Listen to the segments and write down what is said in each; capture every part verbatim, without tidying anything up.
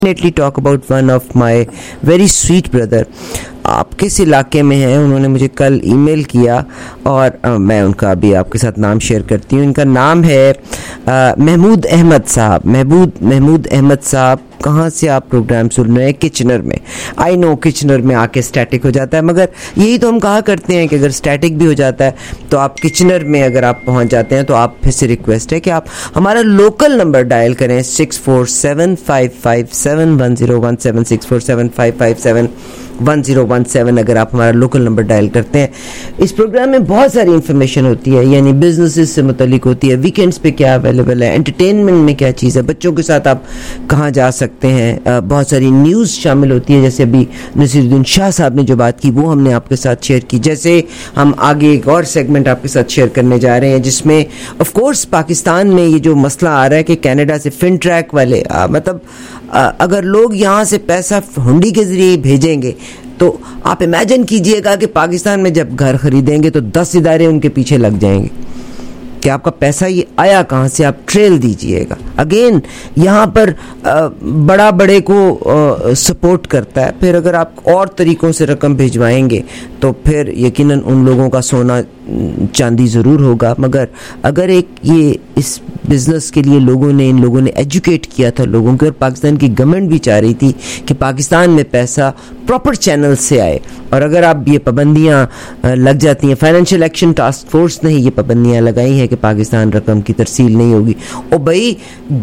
Definitely talk about one of my very sweet brother. आप किस इलाके में हैं? उन्होंने मुझे कल ईमेल किया और आ, मैं उनका अभी आपके साथ नाम शेयर करती हूँ. इनका नाम है आ, महमूद अहमद साहब. महमूद महमूद अहमद साहब, कहाँ से आप प्रोग्राम सुन रहे हैं? किचनर में. आई नो किचनर में आके स्टैटिक हो जाता है, मगर यही तो हम कहा करते हैं कि अगर स्टैटिक भी हो जाता है तो आप किचनर में अगर आप पहुँच जाते हैं तो आप फिर से रिक्वेस्ट है कि आप हमारा लोकल नंबर डायल करें six four seven five five seven one zero one seven six four seven five five seven one zero one seven. अगर आप हमारा लोकल नंबर डायल करते हैं, इस प्रोग्राम में बहुत सारी इन्फॉर्मेशन होती है, यानी बिजनेसेस से मुतलिक होती है, वीकेंड्स पे क्या अवेलेबल है, एंटरटेनमेंट में क्या चीज़ है, बच्चों के साथ आप कहाँ जा सकते हैं, बहुत सारी न्यूज़ शामिल होती है. जैसे अभी नसीरुद्दीन शाह साहब ने जो बात की वो हमने आपके साथ शेयर की. जैसे हम आगे एक और सेगमेंट आपके साथ शेयर करने जा रहे हैं जिसमें ऑफ कोर्स पाकिस्तान में ये जो मसला आ रहा है कि कनाडा से फिन ट्रैक वाले आ, मतलब आ, अगर लोग यहाँ से पैसा हुंडी के ज़रिए भेजेंगे तो आप इमेजिन कीजिएगा कि पाकिस्तान में जब घर खरीदेंगे तो दस इदारे उनके पीछे लग जाएंगे कि आपका पैसा ये आया कहाँ से, आप ट्रेल दीजिएगा. अगेन यहाँ पर आ, बड़ा बड़े को सपोर्ट करता है. फिर अगर आप और तरीक़ों से रकम भिजवाएंगे तो फिर यकीनन उन लोगों का सोना चांदी ज़रूर होगा. मगर अगर एक ये इस बिज़नेस के लिए लोगों ने इन लोगों ने एजुकेट किया था लोगों को, और पाकिस्तान की गवर्नमेंट भी चाह रही थी कि पाकिस्तान में पैसा प्रॉपर चैनल से आए, और अगर आप ये पाबंदियाँ लग जाती हैं, फाइनेंशियल एक्शन टास्क फोर्स ने ये पाबंदियाँ लगाई हैं कि पाकिस्तान रकम की तरसील नहीं होगी, और भाई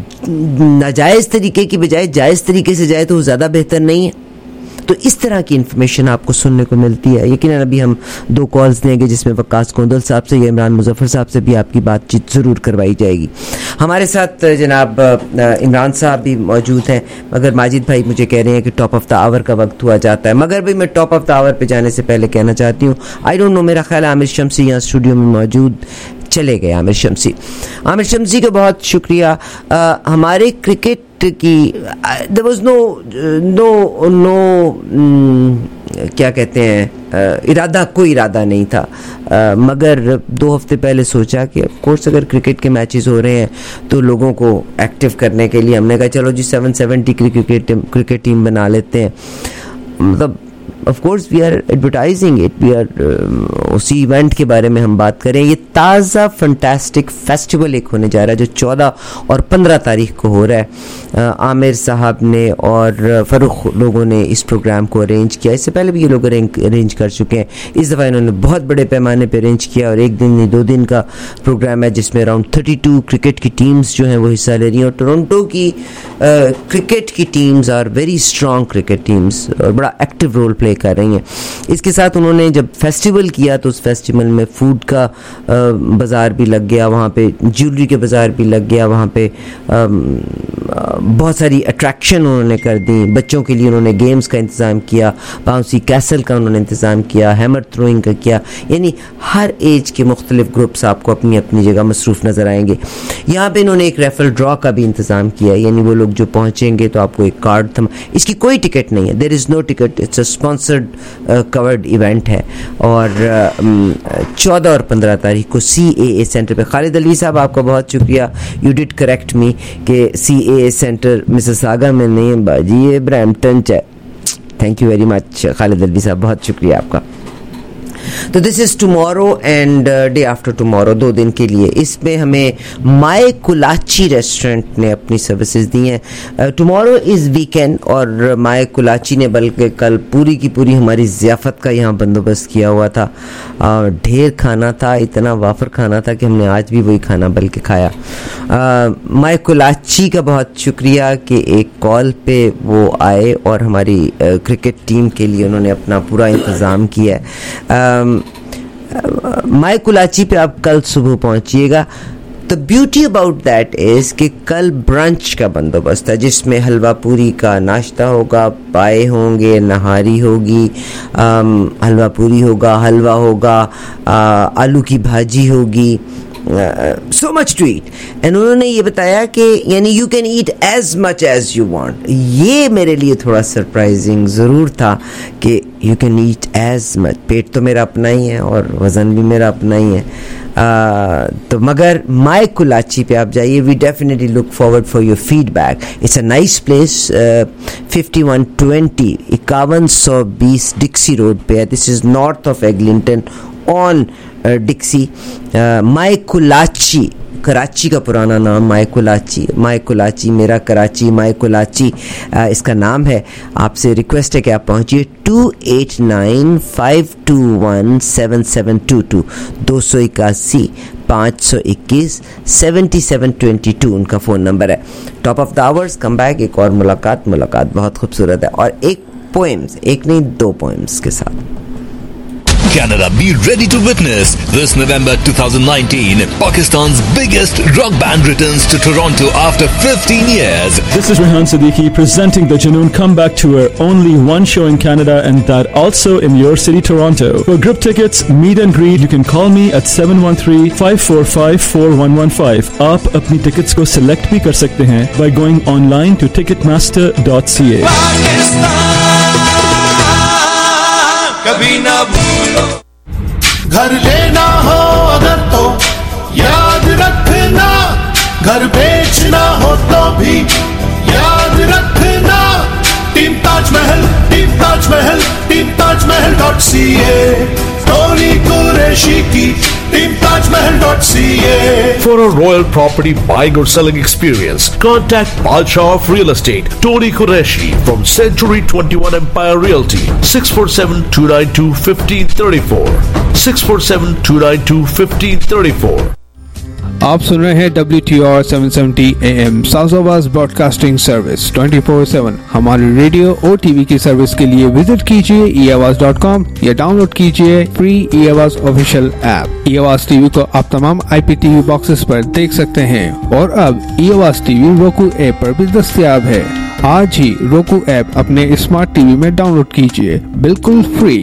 नाजायज़ तरीके की बजाय जायज़ तरीके से जाए तो ज़्यादा बेहतर नहीं है. तो इस तरह की इन्फॉर्मेशन आपको सुनने को मिलती है. यकीनन अभी हम दो कॉल्स देंगे जिसमें वकास कोंदल साहब से या इमरान मुजफ्फर साहब से भी आपकी बातचीत ज़रूर करवाई जाएगी. हमारे साथ जनाब इमरान साहब भी मौजूद हैं, मगर माजिद भाई मुझे कह रहे हैं कि टॉप ऑफ द आवर का वक्त हुआ जाता है. मगर भाई मैं टॉप ऑफ द आवर पे जाने से पहले कहना चाहती हूँ, आई डोंट नो, मेरा ख्याल है आमिर शम्सी यहाँ स्टूडियो में मौजूद चले गए. आमिर शम्सी आमिर शम्सी का बहुत शुक्रिया. आ, हमारे क्रिकेट की there was no no no क्या कहते हैं इरादा, कोई इरादा नहीं था, आ, मगर दो हफ्ते पहले सोचा कि ऑफ कोर्स अगर क्रिकेट के मैचेस हो रहे हैं तो लोगों को एक्टिव करने के लिए हमने कहा चलो G seven seventy cricket cricket team बना लेते हैं. मतलब of course we are advertising it, we are उसी इवेंट के बारे में हम बात करें. ये ताज़ा फंटास्टिक फेस्टिवल एक होने जा रहा है जो चौदह और पंद्रह तारीख को हो रहा है. आमिर साहब ने और फ़ारूक लोगों ने इस प्रोग्राम को अरेंज किया. इससे पहले भी ये लोग अरेंज कर चुके हैं. इस दफ़ा इन्होंने बहुत बड़े पैमाने पर अरेंज किया और एक दिन नहीं दो दिन का प्रोग्राम है जिसमें अराउंड थर्टी टू क्रिकेट की टीम्स जो हैं वो हिस्सा ले रही हैं. और टोरंटो की क्रिकेट की teams are very strong cricket teams और बड़ा एक्टिव रोल प्ले कर रही हैं. इसके साथ उन्होंने जब फेस्टिवल किया तो उस फेस्टिवल में फूड का बाज़ार भी लग गया, वहाँ पे ज्वेलरी के बाज़ार भी लग गया, वहाँ पे आ, बहुत सारी अट्रैक्शन उन्होंने कर दी. बच्चों के लिए उन्होंने गेम्स का इंतज़ाम किया, बाउंसी कैसल का उन्होंने इंतज़ाम किया, हैमर थ्रोइंग का किया. यानी हर एज के मुख्तलिफ ग्रुप्स आपको अपनी अपनी जगह मसरूफ़ नज़र आएंगे. यहाँ पे इन्होंने एक रेफरल ड्रॉ का भी इंतज़ाम किया, यानी वो लोग जो पहुँचेंगे तो आपको एक कार्ड थम, इसकी कोई टिकट नहीं है, there is no ticket, it's a sponsored covered event है. और चौदह और पंद्रह तारीख को सी ए ए सेंटर पे. खालिद अलवी साहब आपका बहुत शुक्रिया, यू डिड करेक्ट मी कि सी ए ए सेंटर मिसिसागा में नहीं है बाजी, ये ब्रैम्पटन है. Thank you very much Khalid Alvi साहब, बहुत शुक्रिया आपका. तो this is tomorrow and day after tomorrow, दो दिन के लिए. इसमें हमें माय कुलाची रेस्टोरेंट ने अपनी सर्विसेज दी हैं. टुमारो इज़ वीकेंड और माय कुलाची ने बल्कि कल पूरी की पूरी हमारी ज़ियाफ़त का यहाँ बंदोबस्त किया हुआ था. ढेर खाना था, इतना वाफर खाना था कि हमने आज भी वही खाना बल्कि खाया. माय कुलाची का बहुत शुक्रिया कि एक कॉल पे वो आए और हमारी क्रिकेट टीम के लिए उन्होंने अपना पूरा इंतज़ाम किया है. माय कुलाची पे आप कल सुबह पहुंचिएगा. The beauty about that is कि कल ब्रंच का बंदोबस्त है जिसमें हलवा पूरी का नाश्ता होगा, पाए होंगे, नहारी होगी, हलवा पूरी होगा, हलवा होगा, आ, आलू की भाजी होगी, so much to eat. And उन्होंने ये बताया कि यानी you can eat as much as you want. ये मेरे लिए थोड़ा सरप्राइजिंग ज़रूर था कि you can eat as much. पेट तो मेरा अपना ही है और वज़न भी मेरा अपना ही है. तो मगर माय कुलाची पे आप जाइए. We definitely look forward for your feedback. It's a nice place. Fifty one twenty इक्यावन सौ बीस डिक्सी रोड पे है. This is north of Eglinton on Dixie. My Kulachi, Karachi का पुराना नाम माय कुलाची. माय कुलाची मेरा कराची, माय कुलाची इसका नाम है. आपसे रिक्वेस्ट है कि आप पहुंचिए two eight nine five two one seven seven two two. दो सौ इक्यासी पाँच सौ इक्कीस सेवेंटी सेवन ट्वेंटी टू उनका फ़ोन नंबर है. Top of the hours come back. एक और मुलाकात मुलाकात बहुत खूबसूरत है और एक पोएम्स, एक नहीं दो पोएम्स के साथ. Canada, be ready to witness this November twenty nineteen. Pakistan's biggest rock band returns to Toronto after fifteen years. This is Rehan Siddiqui presenting the Junoon Comeback Tour. Only one show in Canada and that also in your city, Toronto. For group tickets, meet and greet, you can call me at seven one three, five four five, four one one five. आप अपनी tickets को select भी कर सकते हैं by going online to ticketmaster dot c a. कभी ना भूलो. घर लेना हो अगर तो याद रखना, घर बेचना हो तो भी याद रखना. Team Taj Mahal, team Taj Mahal, team Taj Mahal dot C A. Tony Qureshi की team Taj Mahal dot C A. For a royal property buying or selling experience, contact Balshaw of Real Estate, Tony Qureshi from Century twenty-one Empire Realty, six four seven, two nine two, one five three four, six four seven, two nine two, one five three four. आप सुन रहे हैं W T R seven seventy A M south broadcasting service twenty four seven. हमारी radio और TV की service के लिए visit कीजिए ई आवाज डॉट कॉम या डाउनलोड कीजिए free E Awaaz official app. E Awaaz TV को आप तमाम I P T V boxes पर देख सकते हैं और अब ई आवाज टीवी रोकू ऐप पर भी दस्तयाब है. आज ही रोकू ऐप अपने स्मार्ट टीवी में डाउनलोड कीजिए बिल्कुल फ्री.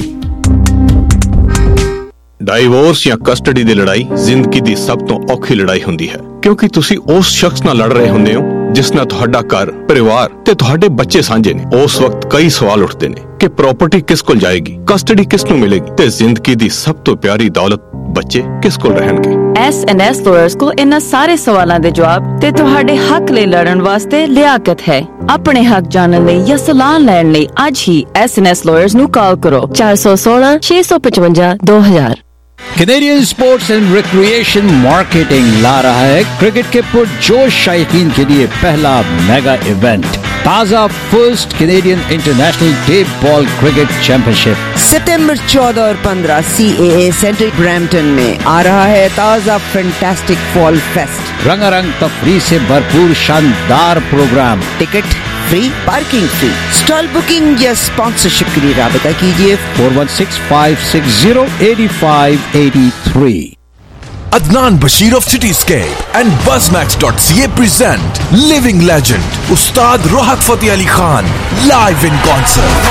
ਡਾਈਵੋਰਸ ਜਾਂ ਕਸਟਡੀ ਦੀ ਲੜਾਈ ਜ਼ਿੰਦਗੀ ਦੀ ਸਭ ਤੋਂ ਔਖੀ ਲੜਾਈ ਹੁੰਦੀ ਹੈ ਕਿਉਂਕਿ ਤੁਸੀਂ ਉਸ ਸ਼ਖਸ ਨਾਲ ਲੜ ਰਹੇ ਹੁੰਦੇ ਹੋ ਜਿਸ ਨਾਲ ਤੁਹਾਡਾ ਘਰ, ਪਰਿਵਾਰ ਤੇ ਤੁਹਾਡੇ ਬੱਚੇ ਸਾਂਝੇ ਨੇ. ਉਸ ਵਕਤ ਕਈ ਸਵਾਲ ਉੱਠਦੇ ਨੇ ਕਿ ਪ੍ਰਾਪਰਟੀ ਕਿਸ ਕੋਲ ਜਾਏਗੀ, ਕਸਟਡੀ ਕਿਸ ਨੂੰ ਮਿਲੇਗੀ ਤੇ ਜ਼ਿੰਦਗੀ ਦੀ ਸਭ ਤੋਂ ਪਿਆਰੀ ਦੌਲਤ ਬੱਚੇ ਕਿਸ ਕੋਲ ਰਹਿਣਗੇ. ਐਸ ਐਂਡ ਐਸ ਲਾਇਰਸ ਕੋਲ ਇਹਨਾਂ ਸਾਰੇ ਸਵਾਲਾਂ ਦੇ ਜਵਾਬ ਤੇ ਤੁਹਾਡੇ ਹੱਕ ਲਈ ਲੜਨ ਵਾਸਤੇ ਲਿਆਕਤ ਹੈ. ਆਪਣੇ ਹੱਕ ਜਾਣਨ ਲਈ ਜਾਂ ਸਲਾਹ ਲੈਣ ਲਈ ਅੱਜ ਹੀ ਐਸ ਐਂਡ ਐਸ ਲਾਇਰਸ ਨੂੰ ਕਾਲ ਕਰੋ ਚਾਰ ਸੌ ਸੋਲਾਂ ਛੇ ਸੌ ਪਚਵੰਜਾ ਦੋ हज़ार. Canadian sports and recreation marketing ला रहा है क्रिकेट के पुरजोश शायकीन के लिए पहला मेगा इवेंट. ताजा first Canadian international day ball cricket championship सितंबर चौदह और पंद्रह सी ए ए सेंटर ब्रैम्पटन में आ रहा है. ताजा फैंटास्टिक फॉल फेस्ट, रंगारंग तफरी से भरपूर शानदार programme. Ticket free, parking free. Stall booking या स्पॉन्सरशिप के लिए राबता कीजिए four one six five six zero eight five eight three. Adnan Bashir of Cityscape and Buzzmax dot c a present living legend Ustad Rohat Fateh Ali Khan live in concert.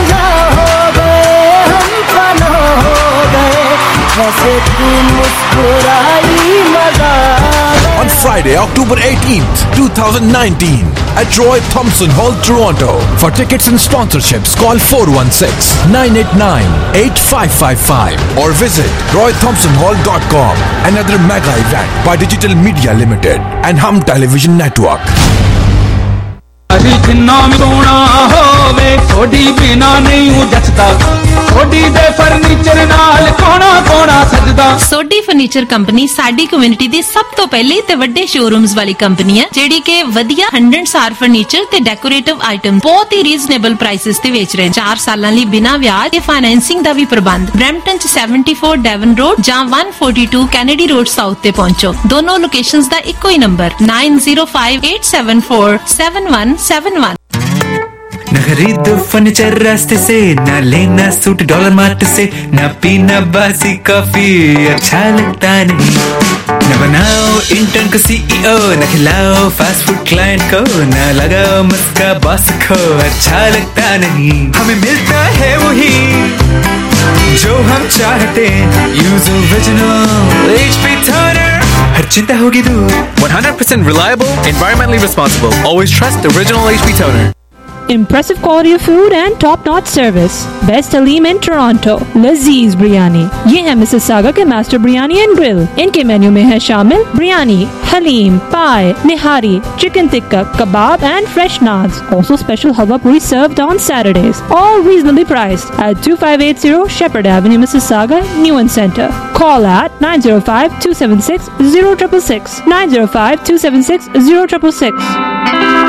On Friday, October eighteenth, twenty nineteen at Roy Thompson Hall, Toronto. For tickets and sponsorships, call four one six, nine eight nine, eight five five five or visit roy thompson hall dot com. Another mega event by Digital Media Limited and Hum Television Network. जिन्ना सोना होवे थोड़ी बिना नहीं हूं जचदा. सोडी दे furniture नाल कोना कोना सजदा. सोडी फर्नीचर कंपनी साडी कम्युनिटी दी सब तो पहली ते वड्डे शोरूम्स वाली कंपनी है जेडी के वधिया हंड्रेड सार फर्नीचर ते डेकोरेटिव आइटम बहुत ही रीजनेबल प्राइसेस ते बेच रहे हैं. चार सालां लई बिना ब्याज ते फाइनेंसिंग दा भी प्रबंध. ब्रैम्पटन च सेवेंटी फोर डेवन रोड जां one forty two Kennedy Road south ते पहुंचो. दोनों लोकेशंस दा इक्को ही number nine zero five eight seven four seven one seven one. न खरीदो फर्नीचर रास्ते से, न लेना सूट डॉलर मार्ट से, न पीना बासी कॉफी अच्छा लगता नहीं. न बनाओ इंटर्न को सीईओ, न खिलाओ फास्ट फूड क्लाइंट को, न लगाओ मस्का बॉस को अच्छा लगता नहीं. हमें मिलता है वही जो हम चाहते. यूज ओरिजिनल एचपी टोनर, हर चिंता होगी दूर. one hundred percent reliable, environmentally responsible. Always trust the original H P toner. Impressive quality of food and top-notch service. Best Halim in Toronto. Lazeez Biryani. ये है मिसिसागा के master biryani and grill. इनके menu में है शामिल biryani, haleem, paya, nihari, chicken tikka, kebab and fresh naans. Also special halwa puri served on Saturdays. All reasonably priced at twenty-five eighty Shepherd Avenue, Mississauga, Newen Center. Call at nine zero five, two seven six, zero six six six. nine zero five, two seven six, zero six six six.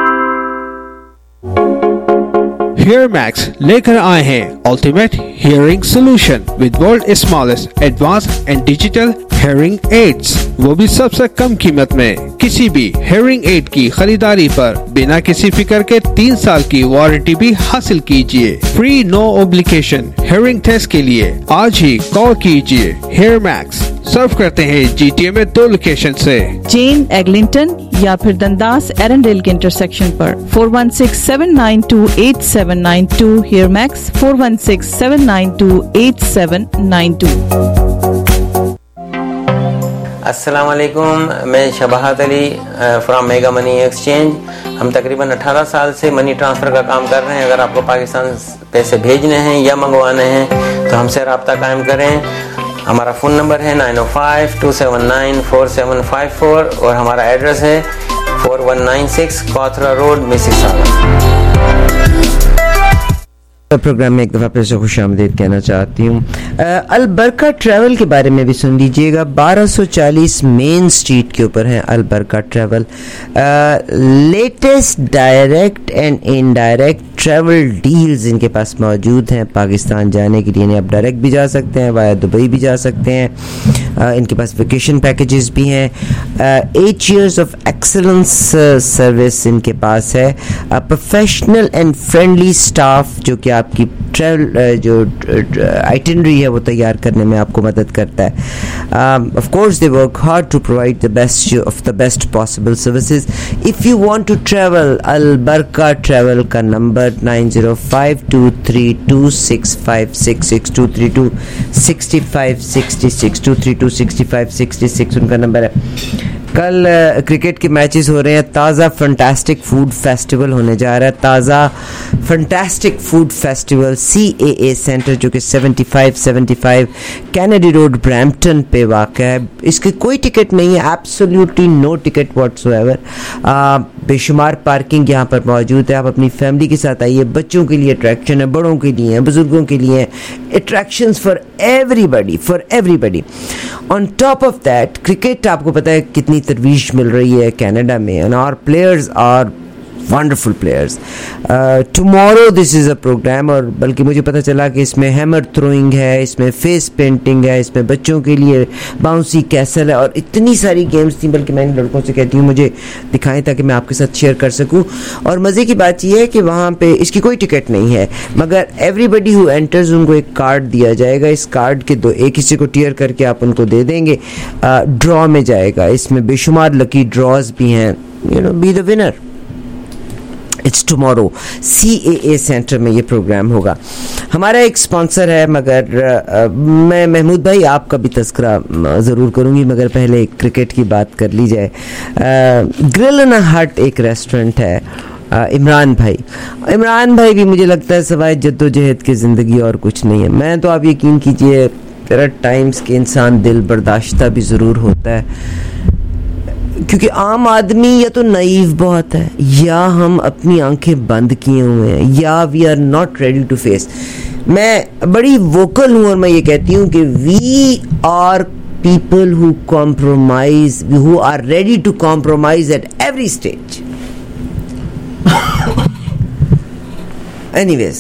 HearMax लेकर आए हैं ultimate hearing solution with world smallest advance and digital hearing aids, वो भी सबसे कम कीमत में. किसी भी हियरिंग एड की खरीदारी पर बिना किसी फिक्र के तीन साल की वारंटी भी हासिल कीजिए. Free no obligation hearing test के लिए आज ही कॉल कीजिए. HearMax सर्व करते हैं जीटीए में दो लोकेशन से, जेन एग्लिंगटन या फिर दंदास एरंडेल के इंटरसेक्शन पर. Four one six seven nine two eight seven nine two. HearMax four one six seven nine two eight seven nine two. अस्सलाम वालेकुम, मैं Shabahat Ali from mega money exchange. हम तकरीबन अठारह साल से मनी ट्रांसफ़र का काम कर रहे हैं. अगर आपको पाकिस्तान पैसे भेजने हैं या मंगवाने हैं तो हमसे रब्ता कायम करें. हमारा फ़ोन नंबर है nine O five two seven nine four seven five four और हमारा एड्रेस है four one nine six Cawthra Road, Mississauga. Programme में एक दफ़ा फिर से खुश आमदीद कहना चाहती हूँ. अलबरका ट्रैवल के बारे में भी सुन लीजिएगा. बारह सौ चालीस मेन स्ट्रीट के ऊपर है अलबरका travel. Latest direct and indirect travel deals इनके पास मौजूद हैं. पाकिस्तान जाने के लिए आप डायरेक्ट भी जा सकते हैं, वाया दुबई भी जा सकते हैं. uh, इनके पास वेकेशन पैकेजेस भी हैं. Eight years of excellence service इनके पास है. प्रोफेशनल एंड फ्रेंडली स्टाफ जो कि आपकी ट्रैवल जो आइटिनरी है वो तैयार करने में आपको मदद करता है. Of course they work hard to provide the best of the best possible services. If you want to travel, अलबरका ट्रैवल का number nine zero five two three two six five six six two three two six five six six two three two six five six six उनका number है. कल cricket के matches हो रहे हैं. ताज़ा फंटास्टिक फूड फेस्टिवल होने जा रहा है. ताज़ा fantastic food festival C A A centre जो कि seventy five seventy five Kennedy road Brampton पे वाक़ है. इसकी कोई टिकट नहीं है, एब्सोल्युटली नो टिकट व्हाटसोएवर. बेशुमार पार्किंग यहाँ पर मौजूद है. आप अपनी फैमिली के साथ आइए. बच्चों के लिए अट्रैक्शन है, बड़ों के लिए है, बुजुर्गों के लिए attractions for everybody for everybody. On top of that cricket आपको पता है कितनी तरवीश मिल रही है कनाडा में, and our players are wonderful players. Tomorrow this is a programme, और बल्कि मुझे पता चला कि इसमें हैमर थ्रोइंग है, इसमें फेस पेंटिंग है, इसमें बच्चों के लिए बाउंसी कैसल है, और इतनी सारी गेम्स थी. बल्कि मैंने लड़कों से कहती हूँ मुझे दिखाएं ताकि मैं आपके साथ शेयर कर सकूँ. और मज़े की बात यह है कि वहाँ पे इसकी कोई टिकट नहीं है, मगर एवरीबडी हु एंटर्स उनको एक कार्ड दिया जाएगा. इस कार्ड के दो एक हिस्से को टीयर करके आप उनको दे देंगे, ड्रॉ uh, में जाएगा. इसमें बेशुमार लकी ड्रॉज भी हैं. You know, be the winner. It's tomorrow C A A centre में ये प्रोग्राम होगा. हमारा एक स्पॉन्सर है, मगर आ, मैं महमूद भाई आपका भी तस्करा ज़रूर करूँगी, मगर पहले क्रिकेट की बात कर ली जाए. ग्रिल एंड हट एक रेस्टोरेंट है. आ, इमरान भाई इमरान भाई भी मुझे लगता है सवाए जद्दोजहद की ज़िंदगी और कुछ नहीं है. मैं तो आप यकीन कीजिए देयर आर टाइम्स के इंसान दिल बर्दाश्ता भी ज़रूर होता है, क्योंकि आम आदमी या तो नाइव बहुत है, या हम अपनी आंखें बंद किए हुए हैं, या we are not ready to face. मैं बड़ी वोकल हूँ और मैं ये कहती हूँ कि we are people who compromise, who are ready to compromise at every stage. Anyways,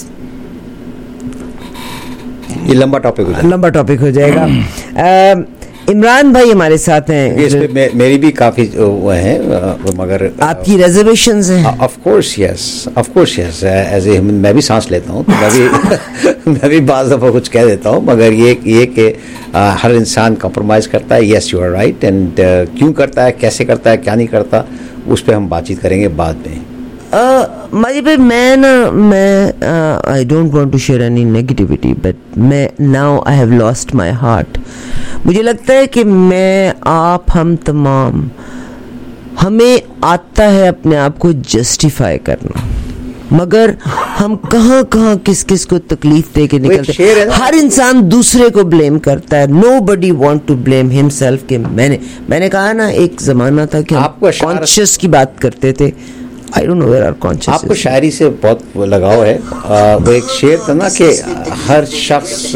ये लंबा टॉपिक हो लंबा टॉपिक हो जाएगा. uh, इमरान भाई हमारे साथ हैं. इस पे मे, मेरी भी काफ़ी वो हैं, मगर आपकी रिजर्वेशंस हैं. Of course yes, of course yes. As a मैं भी सांस लेता हूँ, तो मैं भी मैं भी बाज़ दफ़ा कुछ कह देता हूँ, मगर ये ये कि हर इंसान कॉम्प्रोमाइज़ करता है. Yes, you are right. And क्यों करता है, कैसे करता है, क्या नहीं करता, उस पर हम बातचीत करेंगे बाद में. माजी भाई, मैं ना मैं I don't want to share any negativity, but मैं now I have lost my heart. मुझे लगता है कि मैं, आप, हम तमाम, हमें आता है अपने आप को जस्टिफाई करना. मगर हम कहाँ कहाँ किस किस को तकलीफ दे के निकलते हैं। हर इंसान दूसरे को ब्लेम करता है, nobody want to blame himself. के मैंने मैंने कहा ना, एक जमाना था कि हम कॉन्शियस की बात करते थे। I don't know where our conscious. आपको शायरी से बहुत लगाव है। आ, वो एक शेर था ना कि हर शख्स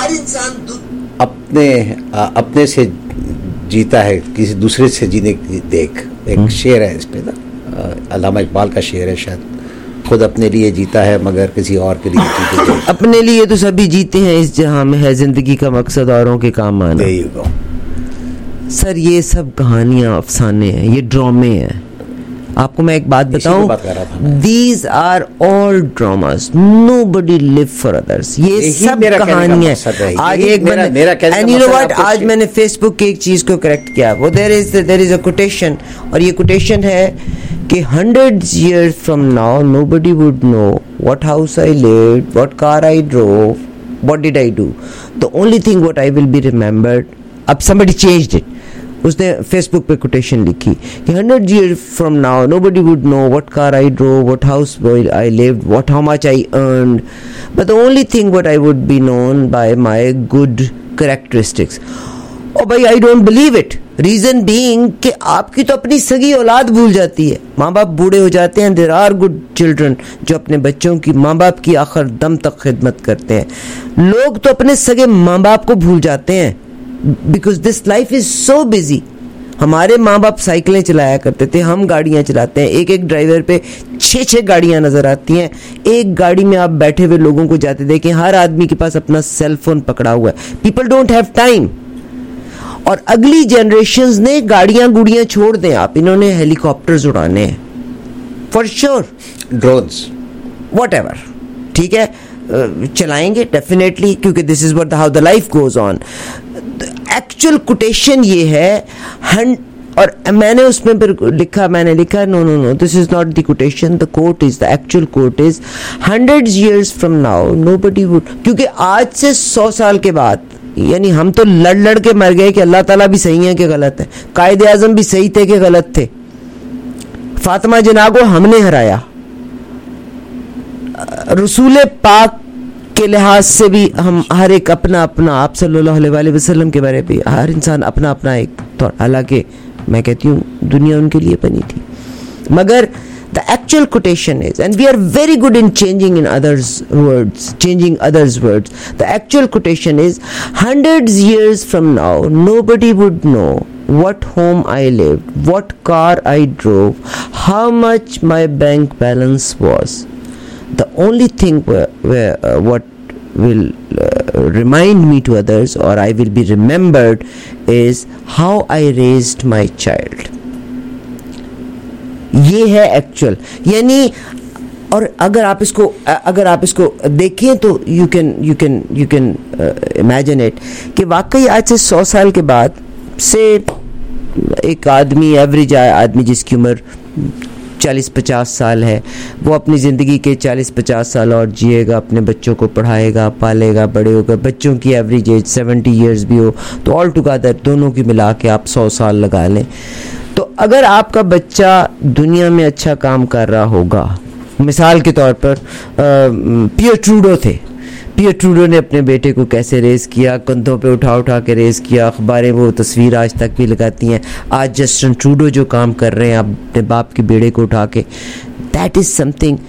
अपने आ, अपने से जीता है, किसी दूसरे से जीने की देख। एक शेर है इस पे ना, अल्लामा इकबाल का शेर है शायद, खुद अपने लिए जीता है मगर किसी और के लिए जीते है। अपने लिए तो सभी जीते हैं इस जहां में, है जिंदगी का मकसद औरों के काम आना। There you go. सर ये सब कहानियां, अफसाने हैं, ये ड्रामे हैं। आपको मैं एक बात बताऊं, these are all dramas, nobody live for others. ये सब कहानियां। आज एक एंड यू नो व्हाट, आज मैंने फेसबुक की एक चीज को करेक्ट किया। वो there is there is a quotation, और ये कोटेशन है कि hundreds years from now nobody would know what house I lived, what car I drove, what did I do. The only thing what I will be remembered, अब somebody changed it, उसने Facebook पे quotation लिखी कि hundred years from now nobody would know what car I drove, what house I lived, what how much I earned, but the only thing what I would be known by my good characteristics. ओ भाई, I don't believe it. Reason being कि आपकी तो अपनी सगी औलाद भूल जाती है। माँ बाप बूढ़े हो जाते हैं, देयर आर गुड चिल्ड्रन जो अपने बच्चों की, माँ बाप की आखिर दम तक खिदमत करते हैं। लोग तो अपने सगे माँ बाप को भूल जाते हैं, because this life is so busy. हमारे माँ बाप साइकिलें चलाया करते थे, हम गाड़ियां चलाते हैं। एक एक ड्राइवर पे छः छः गाड़ियां नजर आती हैं। एक गाड़ी में आप बैठे हुए लोगों को जाते देखें, हर आदमी के पास अपना सेल फोन पकड़ा हुआ है। People don't have time. और अगली जनरेशंस ने गाड़ियां गुड़ियां छोड़ दें आप, इन्होंने हेलीकॉप्टर्स उड़ाने हैं फॉर श्योर, ड्रोन्स, व्हाटएवर, ठीक है, चलाएंगे डेफिनेटली, क्योंकि this is what how the life goes on. Actual quotation ये है, हन, और मैंने उसमें फिर लिखा मैंने लिखा no no no this is not the quotation, the quote is, the actual quote is hundreds years from now nobody would, क्योंकि आज से सौ साल के बाद, यानी हम तो लड़ लड़ के मर गए कि अल्लाह ताला भी सही है कि गलत है, कायदे आजम भी सही थे कि गलत थे, फातिमा जिन्ना को हमने हराया, रसूल पाक के लिहाज से भी हम हर एक अपना अपना, आप सल्लल्लाहु अलैहि वसल्लम के बारे में हर इंसान अपना अपना एक थॉट, हालांकि मैं कहती हूँ दुनिया उनके लिए बनी थी, मगर the actual quotation is, and we are very good in changing in others words, changing others words, the actual quotation is hundreds years from now nobody would know what home I lived, what car I drove, how much my bank balance was. The only thing where, where uh, what will uh, remind me to others, or I will be remembered, is how I raised my child. ये है actual, यानी, और अगर आप इसको अगर आप इसको देखें तो you can you can you can imagine it कि वाकई आज से सौ साल के बाद से एक आदमी, एवरेज आदमी जिसकी उम्र चालीस पचास साल है, वो अपनी ज़िंदगी के चालीस पचास साल और जिएगा, अपने बच्चों को पढ़ाएगा, पालेगा, बड़े होगा, बच्चों की एवरेज एज सेवेंटी ईयर्स भी हो, तो ऑल टुगेदर दोनों की मिला के आप सौ साल लगा लें। तो अगर आपका बच्चा दुनिया में अच्छा काम कर रहा होगा, मिसाल के तौर पर पियर ट्रूडो थे, पियर ट्रूडो ने अपने बेटे को कैसे रेस किया, कंधों पे उठा उठा के रेस किया, अखबारें वो तस्वीर आज तक भी लगाती हैं। आज जस्टिन ट्रूडो जो काम कर रहे हैं अपने बाप के बेड़े को उठा के, that is something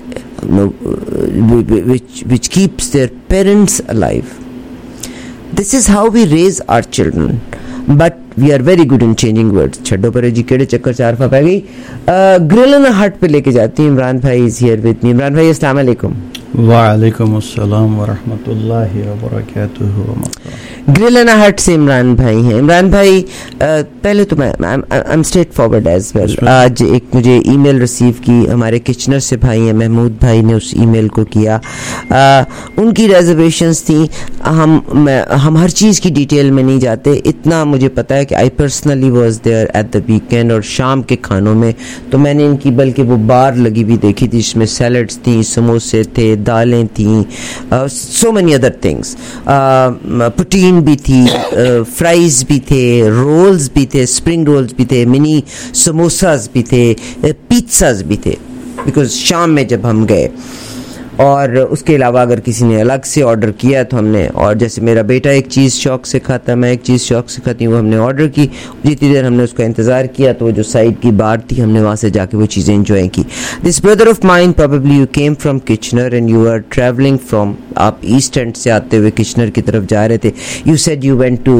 which keeps their parents alive. This is how we raise our children, but we are very good in changing words. छड्डो पर जी केड़े चक्कर चार फा पै गई। ग्रिल एंड हट पे लेके जाती हूँ। इमरान भाई is here with me. Imran भाई अस्सलाम वालेकुम। वालेकुम अस्सलाम व रहमतुल्लाहि व बरकातुहू। ग्रिल एंड हट से इमरान भाई हैं। इमरान भाई पहले तो मैं I am straightforward as well. आज एक मुझे ईमेल रिसीव की, हमारे किचनर से भाई हैं, महमूद भाई ने उस ईमेल को किया। आ, उनकी रिजर्वेशंस थी। हम मैं, हम हर चीज़ की डिटेल में नहीं जाते, इतना मुझे पता है कि I personally was there at the weekend, और शाम के खानों में तो मैंने इनकी बल्कि वो बार लगी हुई देखी थी जिसमें सैलड्स थी, समोसे थे, दालें थी, so many other things, protein भी थी, फ्राइज uh, भी थे, रोल्स भी थे, स्प्रिंग रोल्स भी थे, मिनी समोसास भी थे, पिज़्ज़ास भी थे। बिकॉज शाम में जब हम गए, और उसके अलावा अगर किसी ने अलग से ऑर्डर किया तो हमने, और जैसे मेरा बेटा एक चीज़ शौक से खाता है, मैं एक चीज़ शौक से खाती हूँ, वो हमने ऑर्डर की, जितनी देर हमने उसका इंतज़ार किया तो वो जो साइड की बार थी हमने वहाँ से जाके वो चीज़ें इंजॉय की. This brother of mine probably you came from Kitchener and you are travelling from, आप ईस्ट एंड से आते हुए किचनर की तरफ जा रहे थे. You said you went to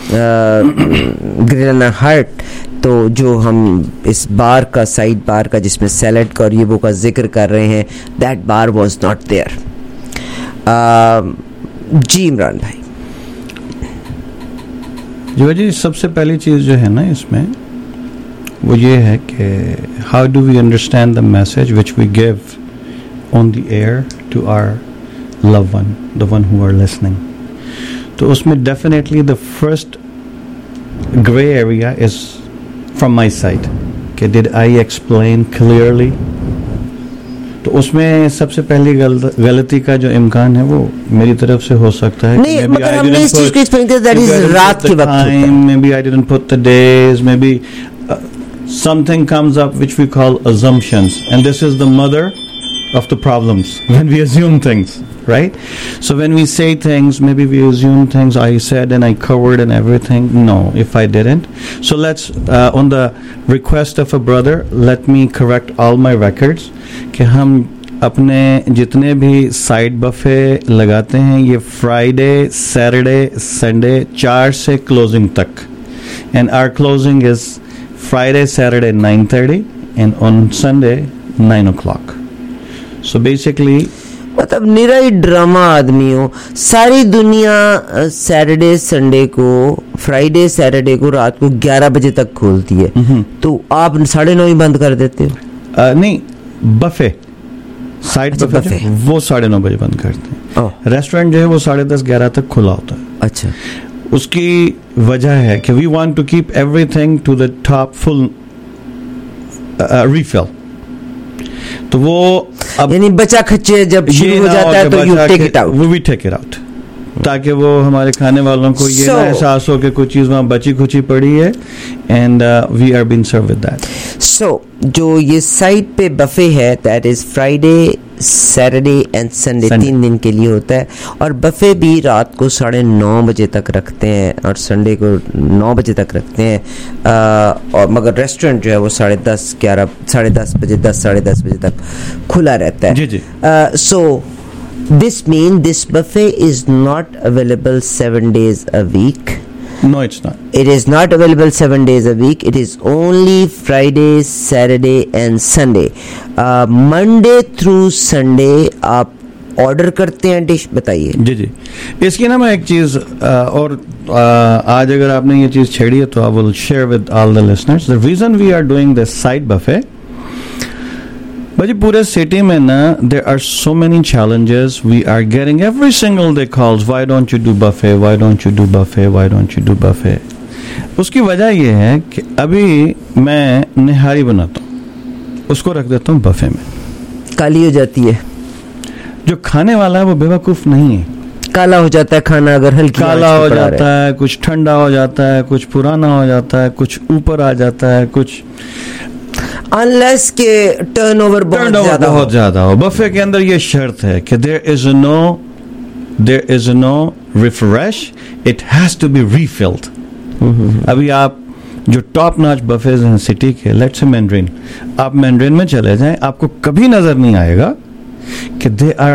Grill and Hut. तो जो हम इस बार का, साइड बार का जिसमें सैलड का और ये वो का जिक्र कर रहे हैं, that bar was not there. जी इमरान भाई. जी जी, सबसे पहली चीज़ जो है ना इसमें वो ये है कि how do we understand the message which we give on the air to our love one, the one who are listening. तो उसमें definitely the first grey area is from my side. Okay, did I explain clearly? तो उसमें सबसे पहली गलती का जो इम्कान है वो मेरी तरफ से हो सकता है. नहीं, मगर हमने इस चीज को एक्सप्लेन किया, that is रात के वक्त होता है. Maybe I didn't put the days, maybe uh, something comes up which we call assumptions, and this is the mother of the problems when we assume things, right? So when we say things, maybe we assume things. I said and I covered and everything. No, if I didn't. So let's, uh, on the request of a brother, let me correct all my records. कि हम अपने जितने भी side buffet लगाते हैं ये Friday, Saturday, Sunday चार से क्लोजिंग तक. And our closing is Friday, Saturday nine thirty and on Sunday nine o'clock. So basically, मतलब निरा ही ड्रामा आदमी हो. सारी दुनिया सैटरडे संडे को, फ्राइडे सैटरडे को रात को ग्यारह बजे तक खोलती है, तो आप साढ़े नौ ही बंद कर देते हो? uh, नहीं, बफे साइड अच्छा, बफे, बफे वो साढ़े नौ बजे बंद करते हैं. रेस्टोरेंट जो है वो साढ़े दस ग्यारह तक खुला होता है. अच्छा. उसकी वजह है कि we want to keep everything to the top full refill. तो वो अब यानी बचा खच्चे जब शुरू हो जाता है तो यू टेक इट आउट, वो भी टेक इट आउट, ताकि वो हमारे खाने वालों को ये so, ना एहसास हो कि कुछ चीज़ वहाँ बची खुची पड़ी है. And we are being serve with that. So जो ये साइड पे बफे है that is Friday, Saturday and Sunday, तीन दिन के लिए होता है. और बफे भी रात को साढ़े नौ बजे तक रखते हैं और संडे को नौ बजे तक रखते हैं. आ, और मगर रेस्टोरेंट जो है वो साढ़े दस ग्यारह साढ़े दस बजे दस साढ़े दस बजे तक खुला रहता है. जी जी. So this mean this buffet is not available seven days a week? No, it's not. It is not available seven days a week. It is only Friday, Saturday and Sunday. uh, Monday through Sunday आप order करते हैं dish, बताइए. जी जी. इसकी ना मैं एक चीज़ और आज अगर आपने ये चीज़ छेड़ी है तो I will share with all the listeners the reason we are doing this side buffet. भाई पूरे सिटी में ना there are so many challenges. We are getting every single day calls. Why don't you do buffet? Why don't you do buffet? Why don't you do buffet? उसकी वजह ये है कि अभी मैं निहारी बनाता हूँ, उसको रख देता हूँ बफे में, काली हो जाती है. जो खाने वाला है वो बेवकूफ़ नहीं है. काला हो जाता है खाना अगर हल्की काला हो जाता है, कुछ ठंडा हो जाता है, कुछ पुराना हो जाता है, कुछ ऊपर आ जाता है, कुछ अनलेस के टर्नओवर बहुत ज्यादा बहुत ज्यादा हो. बफे के अंदर ये शर्त है कि there is no there is no refresh, it has to be refilled. अभी आप जो टॉप नॉच बफेज हैं सिटी के, लेट्स से मैंड्रिन, आप मैंड्रिन में चले जाएं, आपको कभी नजर नहीं आएगा कि they are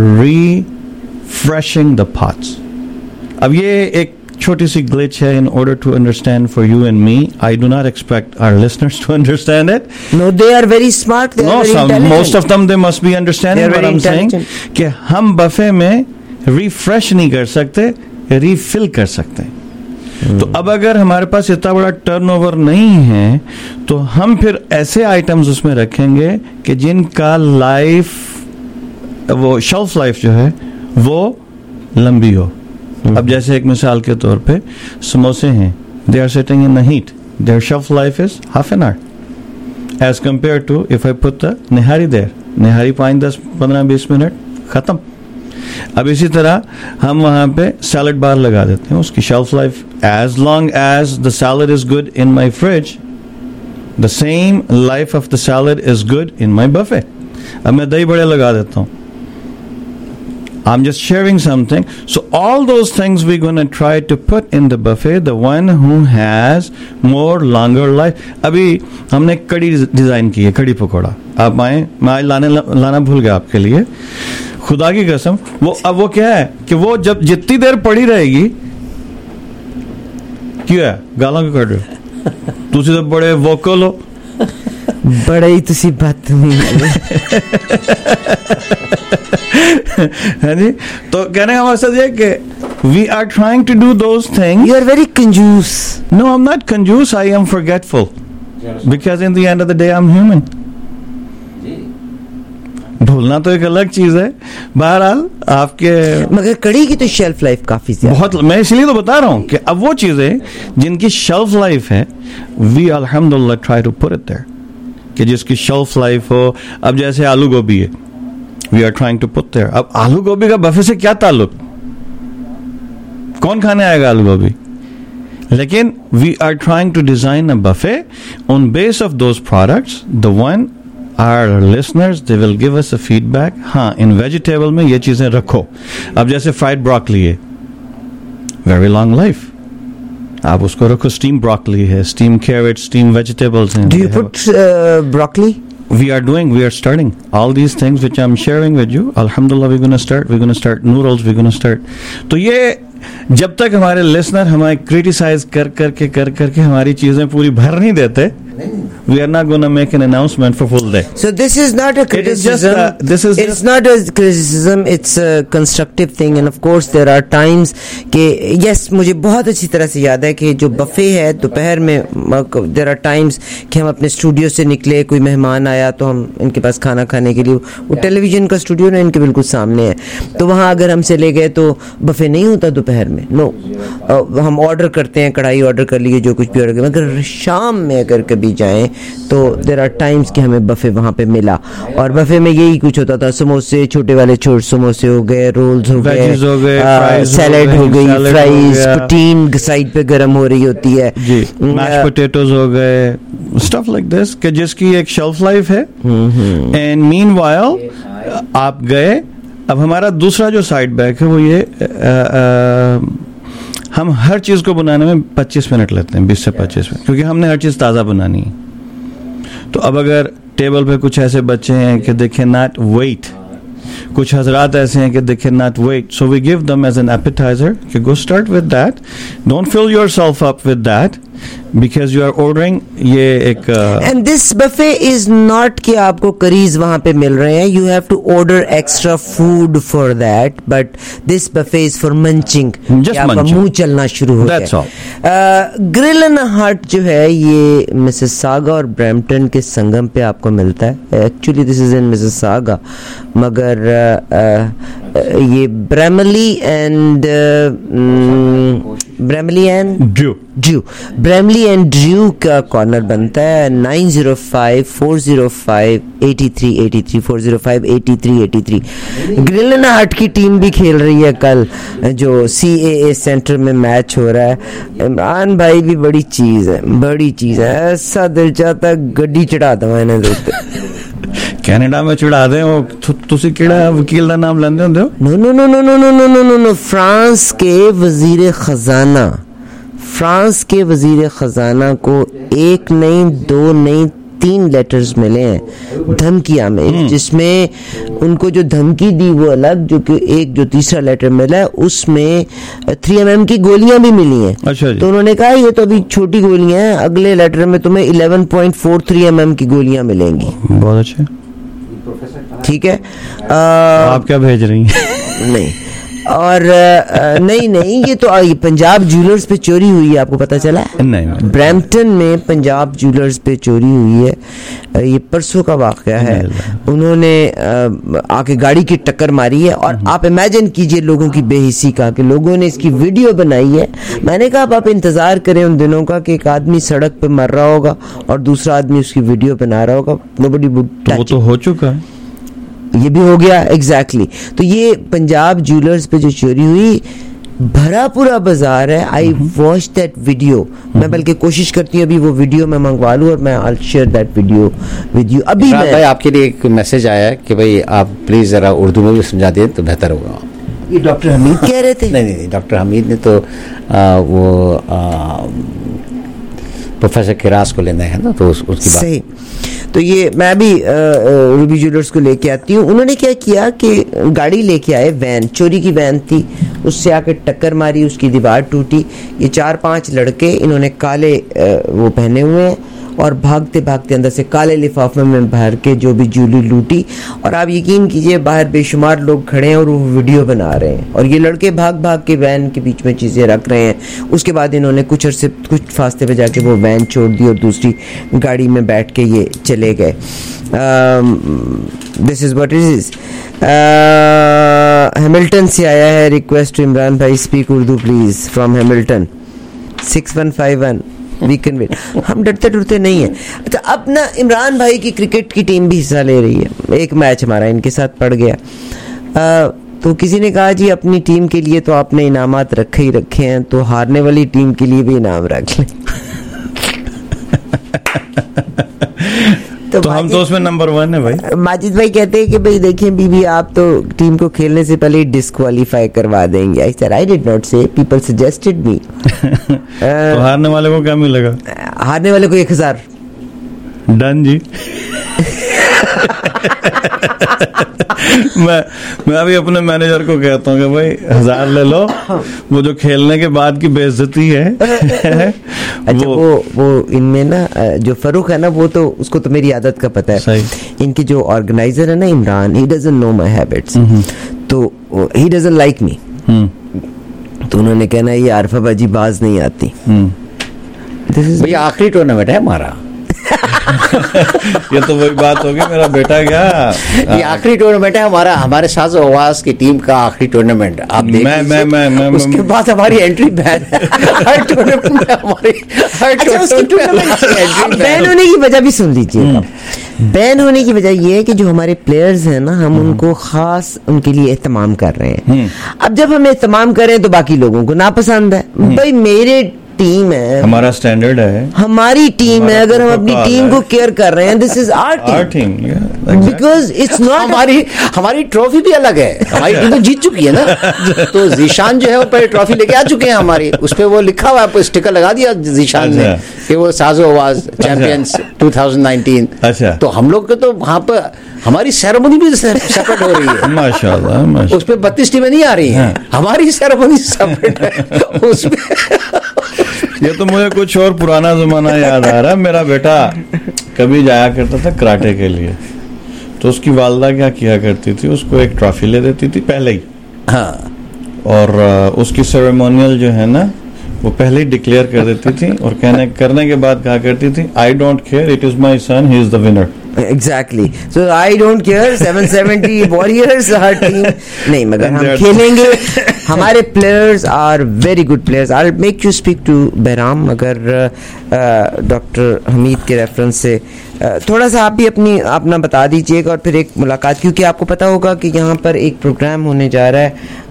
refreshing the pots. अब ये एक छोटी सी glitch है in order to understand for you and me. I do not expect our listeners to understand it. No, they are very smart. They no, are very some, intelligent. most of them they must be understanding what I'm saying. कि हम buffet में refresh नहीं कर सकते, refill कर सकते. hmm. तो अब अगर हमारे पास इतना बड़ा टर्नओवर नहीं है तो हम फिर ऐसे आइटम्स उसमें रखेंगे कि जिनका लाइफ, वो शेल्फ लाइफ जो है वो लंबी हो. अब जैसे एक मिसाल के तौर पे समोसे हैं, they are sitting in the heat, their shelf life is half an hour as compare to if I put the nihari there. Nihari पाँच दस पंद्रह बीस मिनट खत्म. अब इसी तरह हम वहाँ पे सैलड बार लगा देते हैं, उसकी shelf life as long as the salad is good in my fridge, the same life of the salad is good in my buffet. अब मैं दही बड़े लगा देता हूँ. I'm just sharing something. So all those things we're going to try to put in the buffet. The one who has more longer life. अभी हमने कड़ी डिजाइन की है, कड़ी पकौड़ा. आप आए, मैं आज लाने लाना भूल गया आपके लिए. खुदा की कसम, वो अब वो क्या है कि वो जब जितनी देर पड़ी रहेगी, क्या है गाला क्यों कर रहे हो? तुसी तो बड़े वोकल हो. बड़ा ही तुसी बात नहीं है जी. तो कहने का मकसद ये कि we are trying to do those things. You are very कंजूस. No, I'm not कंजूस. I am forgetful. Because in the end of the day, I'm human. भूलना तो एक अलग चीज है. बहरहाल आपके मगर कड़ी की तो शेल्फ लाइफ काफी ज्यादा बहुत. मैं इसलिए तो बता रहा हूँ कि अब वो चीजें जिनकी शेल्फ लाइफ है, we alhamdulillah try to put it there. कि जिसकी शेल्फ लाइफ हो. अब जैसे आलू गोभी है, we are trying to put there. अब आलू गोभी का बफे से क्या ताल्लुक? कौन खाने आएगा आलू गोभी? लेकिन we are trying to design a buffet on base of those products. The one our listeners, they will give us a feedback. हाँ, in vegetable में ये चीजें रखो. अब जैसे fried broccoli है, very long life. आप उसको रखो. Steamed broccoli है, steamed carrots, steamed vegetables हैं. Do you put uh, broccoli? We are doing, we are starting all these things which I'm sharing with you. Alhamdulillah, we're going to start. We're going to start noodles. We're going to start. तो ये जब तक हमारे listener हमारे criticise कर करके कर करके हमारी चीजें पूरी भर नहीं देते, we are not going to make an announcement for full day. So this is not a criticism. It is just a, this is it's just not a criticism. It's a constructive thing. And of course there are times कि yes, मुझे बहुत अच्छी तरह से याद है कि जो बफे है दोपहर में, there are times कि हम अपने स्टूडियो से निकले, कोई मेहमान आया तो हम इनके पास खाना खाने के लिए, वो टेलीविजन का स्टूडियो ना इनके बिल्कुल सामने है, तो वहाँ अगर हम चले गए तो बफे नहीं होता दोपहर में. नो, हम ऑर्डर करते हैं, कढ़ाई ऑर्डर कर लिए, जो कुछ भी ऑर्डर. मगर शाम में अगर कभी जाएं तो देर आर टाइम्स कि हमें बफे वहाँ पे मिला, और बफे में यही कुछ होता था. समोसे, छोटे वाले छोटे समोसे हो गए, रोल्स हो गए, सैलेड हो गई, फ्राइज, प्रोटीन साइड पे गर्म हो रही होती है, मैश पोटैटोज हो गए, स्टफ लाइक दिस, कि जिसकी एक शेल्फ लाइफ है. एंड मीनवाइल आप गए. अब हमारा दूसरा जो साइड बैक है वो ये, आ, आ, हम हर चीज को बनाने में पच्चीस मिनट लेते हैं, बीस से पच्चीस मिनट, क्योंकि हमने हर चीज ताज़ा बनानी है. तो अब अगर टेबल पे कुछ ऐसे बच्चे हैं कि दे कैन नॉट वेट, कुछ हजरात ऐसे हैं कि they can not wait, so we give them as an appetiser कि go start with that, don't fill yourself up with that, because you are ordering. ये एक uh, and this buffet is not कि आपको curries वहाँ पे मिल रहे हैं, you have to order extra food for that, but this buffet is for munching, just आपका मुंह चलना शुरू हो जाए. ग्रिल एंड हट जो है ये मिसिसागा और ब्रैम्पटन के संगम पे आपको मिलता है. Actually this is in Mississauga, मगर uh, uh, ये Bramalea and Bramalea and Drew Drew Bramalea and Drew का कॉर्नर बनता है. Nine zero five four zero five eighty three eighty three four zero five eighty three eighty three. Grill and Hut की team भी खेल रही है कल, जो सी ए ए सेंटर में मैच हो रहा है. इमरान भाई भी बड़ी चीज है, बड़ी चीज है. ऐसा दिल चाहता है गड्डी चढ़ा दवा इन्हें कनाडा में चढ़ा दे. वो तुसी केड़ा वकील दा नाम लेंदे हुंदे हो? No no no no no no no no no no France के वजीर खजाना, फ्रांस के वजीर खजाना को एक नहीं, दो नहीं, तीन लेटर्स मिले हैं धमकियां में, जिसमें उनको जो धमकी दी वो अलग, जो कि एक जो तीसरा लेटर मिला है उसमें थ्री एम एम की गोलियां भी मिली हैं. अच्छा जी. तो उन्होंने कहा ये तो अभी छोटी गोलियां हैं, अगले लेटर में तुम्हें eleven point four three M M की गोलियां मिलेंगी. बहुत अच्छे, ठीक है. आ, आप क्या भेज रही हैं? नहीं, और आ, नहीं नहीं ये तो आ, ये पंजाब ज्वेलर्स पे चोरी हुई है, आपको पता चला है? नहीं. ब्रैम्पटन में पंजाब ज्वेलर्स पे चोरी हुई है, ये परसों का वाकया है. उन्होंने आ, आके गाड़ी की टक्कर मारी है, और आप इमेजिन कीजिए लोगों की बेहिसी का, कि लोगों ने इसकी वीडियो बनाई है. मैंने कहा आप इंतजार करें उन दिनों का कि एक आदमी सड़क पे मर रहा होगा और दूसरा आदमी उसकी वीडियो बना रहा होगा. Nobody would touch. वो तो हो चुका है, ये भी हो गया. Exactly exactly. तो ये पंजाब ज्वेलर्स पे जो चोरी हुई, भरा पूरा बाजार है. I watch that video. मैं बल्कि कोशिश करती हूँ अभी वो वीडियो मैं मंगवा लूँ और मैं I share that video with you. अभी मैं भाई आपके लिए एक मैसेज आया है कि भाई आप प्लीज जरा उर्दू में भी समझा दें तो बेहतर होगा. ये डॉक्टर हमीद कह रहे थे? नहीं नहीं डॉक्टर हमीद ने तो आ, वो प्रोफेसर किरास को लेना है ना, तो उस, उसकी बात सही. तो ये मैं भी रूबी ज्वेलर्स को लेके आती हूँ. उन्होंने क्या किया कि गाड़ी लेके आए, वैन, चोरी की वैन थी, उससे आके टक्कर मारी, उसकी दीवार टूटी. ये चार पांच लड़के, इन्होंने काले वो पहने हुए हैं और भागते भागते अंदर से काले लिफाफे में भर के जो भी ज्वेलरी लूटी. और आप यकीन कीजिए बाहर बेशुमार लोग खड़े हैं और वो वीडियो बना रहे हैं और ये लड़के भाग भाग के वैन के बीच में चीज़ें रख रहे हैं. उसके बाद इन्होंने कुछ अरसे कुछ फासले पे जाके वो वैन छोड़ दी और दूसरी गाड़ी में बैठ के ये चले गए. This is what it is. Hamilton से आया है रिक्वेस्ट टू इमरान भाई speak Urdu please from Hamilton. Six one five one. We can wait. हम डरते डरते नहीं है. अच्छा, अब ना इमरान भाई की क्रिकेट की टीम भी हिस्सा ले रही है. एक मैच हमारा इनके साथ पड़ गया. आ, तो किसी ने कहा जी अपनी टीम के लिए तो आपने इनामात रखे ही रखे हैं, तो हारने वाली टीम के लिए भी इनाम रख लें. तो, तो हम तो उसमें नंबर वन है भाई. माजिद भाई कहते हैं कि भाई देखिए बीबी आप तो टीम को खेलने से पहले ही डिस्क्वालीफाई करवा देंगे. I said I did not say, people suggested me. तो हारने वाले को क्या मिलेगा? हारने वाले को एक हजार. डन जी. मैं मैं अभी अपने मैनेजर को कहता हूँ कि भाई हजार ले लो, वो जो खेलने के बाद की बेइज्जती है. अच्छा वो वो, वो इनमें ना जो फरूक है ना, वो तो उसको तो मेरी आदत का पता है. इनके जो ऑर्गेनाइजर है ना Imran, he doesn't know my habits, तो ही डजंट लाइक मी. तो उन्होंने कहना ये आरफा बाजी बाज नहीं आती. भैया आखिरी टूर्नामेंट है हमारा. ये तो वही बात होगी, मेरा बेटा क्या ये आखिरी टूर्नामेंट है हमारा, हमारे साथ आवाज की टीम का आखिरी टूर्नामेंट. आप देख मैं, मैं, मैं, मैं, उसके मैं, बाद हमारी एंट्री बैन है. हर टूर्नामेंट में हमारी हर टूर्नामेंट बैन होने की वजह भी सुन लीजिए. बैन होने की वजह ये है कि जो हमारे प्लेयर्स हैं ना, हम उनको खास उनके लिए एहतमाम कर रहे हैं. अब जब हम एहतमाम करें तो बाकी लोगों को नापसंद है. भाई मेरे टीम है, हमारा स्टैंडर्ड है, हमारी टीम है. अगर हम अपनी टीम को केयर कर रहे हैं, this is our team, because it's not. हमारी हमारी ट्रॉफी भी अलग है. हमारी टीम तो जीत चुकी है ना. तो जीशान जो है वो पहले ट्रॉफी लेके आ चुके हैं हमारी. उस पे वो लिखा हुआ है, स्टिकर लगा दिया जीशान ने कि वो साजो आवाज चैंपियंस टू थाउजेंड नाइनटीन. अच्छा, तो हम लोग को तो वहाँ पर हमारी सेरेमनी भी सेपरेट हो रही है. माशाल्लाह, माशाल्लाह. उस पे बत्तीस टीमें नहीं आ रही हैं. हमारी सेरेमनी सेपरेट है. उसमें ये तो मुझे कुछ और पुराना जमाना याद आ रहा है. मेरा बेटा कभी जाया करता था कराटे के लिए, तो उसकी वालदा क्या किया करती थी, उसको एक ट्रॉफी ले देती थी पहले ही. हाँ. और उसकी सेरेमोनियल जो है ना वो पहले ही डिक्लेयर कर देती थी और कहने करने के बाद कहा करती थी I don't care, it is my son, he is the winner. Exactly. So I don't care. seven seventy Warriors our team. नहीं मगर हम खेलेंगे. हमारे players are very good players. I'll make you speak to Behram अगर doctor Hamid के reference से थोड़ा सा आप भी अपनी अपना बता दीजिएगा और फिर एक मुलाकात, क्योंकि आपको पता होगा कि यहाँ पर एक प्रोग्राम होने जा रहा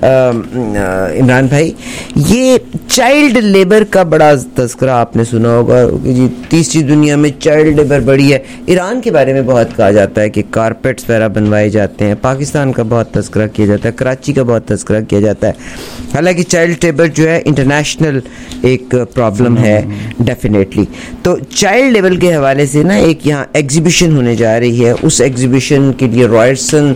है इमरान भाई. ये चाइल्ड लेबर का बड़ा तस्करा आपने सुना होगा कि जी तीसरी दुनिया में चाइल्ड लेबर बड़ी है. ईरान के बारे में बहुत कहा जाता है कि कारपेट्स वगैरह बनवाए जाते हैं. पाकिस्तान का बहुत तस्करा किया जाता है, कराची का बहुत तस्करा किया जाता है. हालांकि चाइल्ड लेबर जो है इंटरनेशनल एक प्रॉब्लम है डेफिनेटली. तो चाइल्ड लेबर के हवाले से ना एक यहाँ एग्जीबिशन होने जा रही है. उस एग्जीबिशन के लिए रॉयर्सन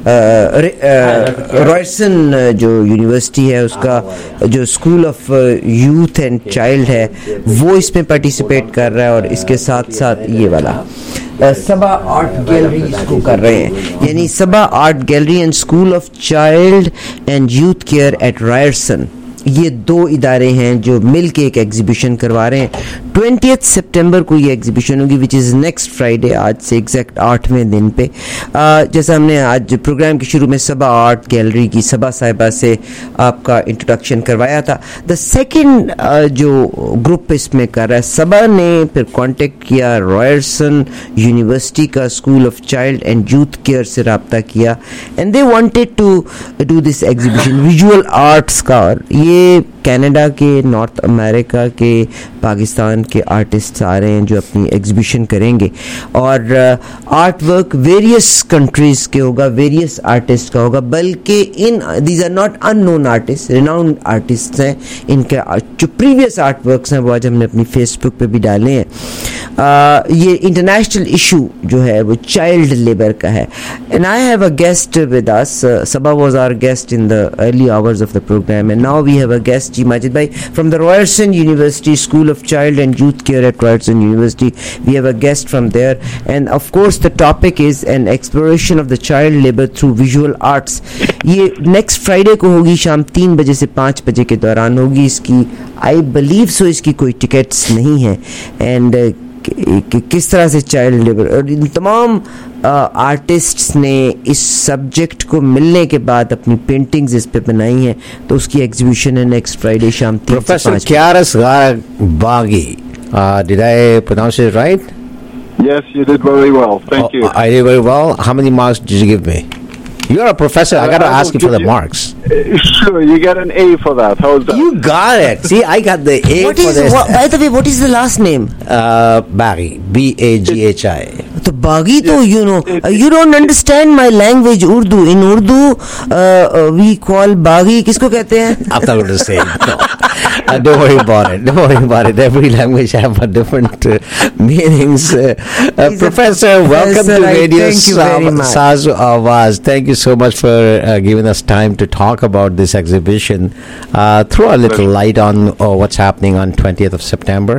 रॉयर्सन जो यूनिवर्सिटी है उसका जो school of youth and child है वो इसमें पार्टिसिपेट कर रहा है. और इसके साथ साथ ये वाला सबा आर्ट गैलरी इसको कर रहे हैं, यानी Saba art gallery and school of child and youth care at Ryerson. ये दो इदारे हैं जो मिल के एक एग्जीबिशन करवा रहे हैं. ट्वेंटियथ सितंबर को ये एग्जीबिशन होगी विच इज़ नेक्स्ट फ्राइडे, आज से एग्जैक्ट आठवें दिन पे. आ, जैसा हमने आज प्रोग्राम के शुरू में सबा आर्ट गैलरी की सबा साहिबा से आपका इंट्रोडक्शन करवाया था. द सेकंड जो ग्रुप इसमें कर रहा है, सबा ने फिर कांटेक्ट किया रॉयर्सन यूनिवर्सिटी का school of child and youth care से रब्ता किया and they wanted to do this exhibition visual arts का. और ये ये कनाडा के, नॉर्थ अमेरिका के, पाकिस्तान के आर्टिस्ट आ रहे हैं जो अपनी एग्जीबिशन करेंगे और आर्ट वर्क वेरियस कंट्रीज़ के होगा, वेरियस आर्टिस्ट का होगा, बल्कि इन these are not unknown artist, renowned artist हैं। इनके जो प्रीवियस आर्ट वर्क्स हैं वो आज हमने अपनी फेसबुक पे भी डाले हैं। uh, ये इंटरनेशनल इशू जो है वो चाइल्ड लेबर का है। And I have a guest with us, Saba was our guest in the early hours of the programme and now we have a guest, जी माजिद भाई, from the Ryerson University School of Child and Youth Care at Ryerson University. We have a guest from there and of course the topic is an exploration of the child labor through visual arts. ये next Friday को होगी, शाम तीन बजे से पाँच बजे के दौरान होगी। इसकी I believe so इसकी कोई टिकट्स नहीं है एंड uh, कि किस तरह से चाइल्ड लेबर और इन तमाम आर्टिस्ट्स ने इस सब्जेक्ट को मिलने के बाद अपनी पेंटिंग्स इस पे बनाई हैं, तो उसकी एग्जीबिशन है नेक्स्ट फ्राइडे शाम तीन से पाँच। Professor Kiaris Baghi, uh, did I pronounce it right? Yes, you did very well. Thank oh, you. I did very well. How many marks did you give me? You're a professor. I got to uh, ask you for the you, marks. Uh, sure, you get an A for that. How's that? You got it. See, I got the A what for is, this. What, by the way, what is the last name? Uh, Baghi. B A G H I. तो बागी तो you know uh, you don't understand my language Urdu. In Urdu uh, uh, we call बागी किसको कहते हैं? I'm not going to say it. No. Uh, don't worry about it. Don't worry about it. Every language have a different uh, meanings. Uh, uh, professor, welcome to Radio Saz Awaz. Thank you so much for uh, giving us time to talk about this exhibition. Uh, throw a little light on uh, what's happening on twentieth of September.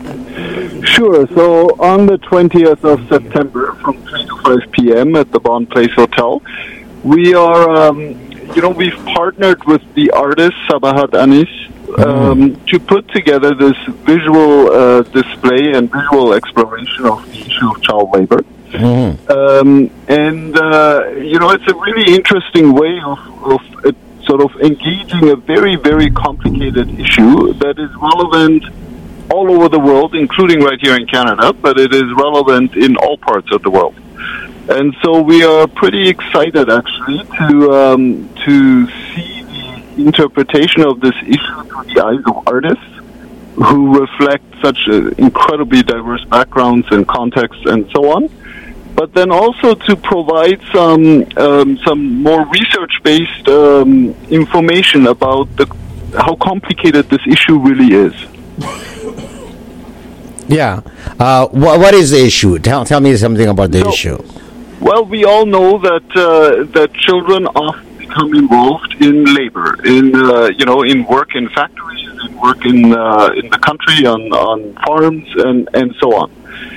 Sure. So on the twentieth of September from three to five p.m. at the Bond Place Hotel, we are, um, you know, we've partnered with the artist Sabahat Anis um, mm. to put together this visual uh, display and visual exploration of the issue of child labor. Mm. Um, and, uh, you know, it's a really interesting way of, of uh, sort of engaging a very, very complicated issue that is relevant all over the world, including right here in Canada, but it is relevant in all parts of the world. And so we are pretty excited, actually, to um, to see the interpretation of this issue through the eyes of artists who reflect such uh, incredibly diverse backgrounds and contexts and so on. But then also to provide some um, some more research-based um, information about the, how complicated this issue really is. Yeah. Uh, wh- what is the issue? Tell, tell me something about the so, issue. Well, we all know that uh, that children often become involved in labor, in uh, you know, in work in factories, in work in uh, in the country, on, on farms, and, and so on.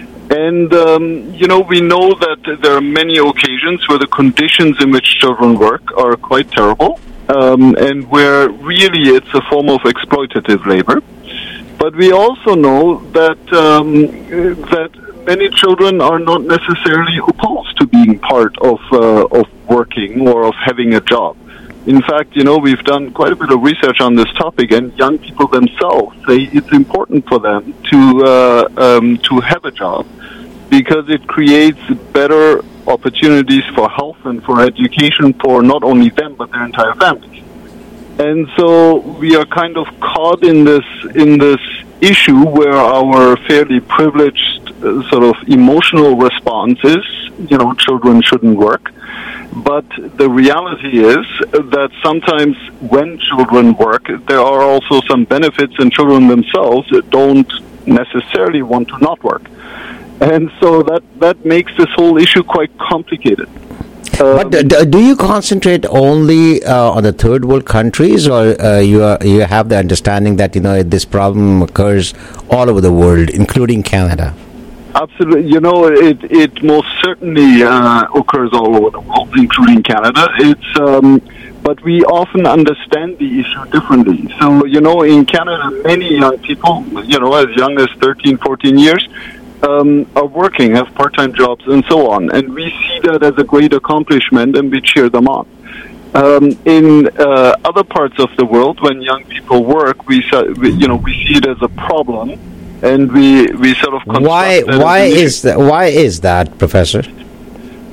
And um, you know, we know that there are many occasions where the conditions in which children work are quite terrible, um, and where really it's a form of exploitative labor. But we also know that um, that many children are not necessarily opposed to being part of uh, of working or of having a job. In fact, you know, we've done quite a bit of research on this topic, and young people themselves say it's important for them to uh, um, to have a job because it creates better opportunities for health and for education for not only them but their entire families. And so we are kind of caught in this in this issue where our fairly privileged uh, sort of emotional response is, you know, children shouldn't work. But the reality is that sometimes when children work, there are also some benefits, and children themselves don't necessarily want to not work. And so that, that makes this whole issue quite complicated. Um, but do, do you concentrate only uh, on the third world countries, or uh, you are, you have the understanding that, you know, this problem occurs all over the world, including Canada? Absolutely. You know, it it most certainly uh, occurs all over the world, including Canada. It's um, but we often understand the issue differently. So, you know, in Canada, many young people, you know, as young as thirteen, fourteen years, um, are working, have part-time jobs, and so on. And we see that as a great accomplishment, and we cheer them on. Um, in uh, other parts of the world, when young people work, we, we you know we see it as a problem. And we we sort of why why is that why is that, Professor?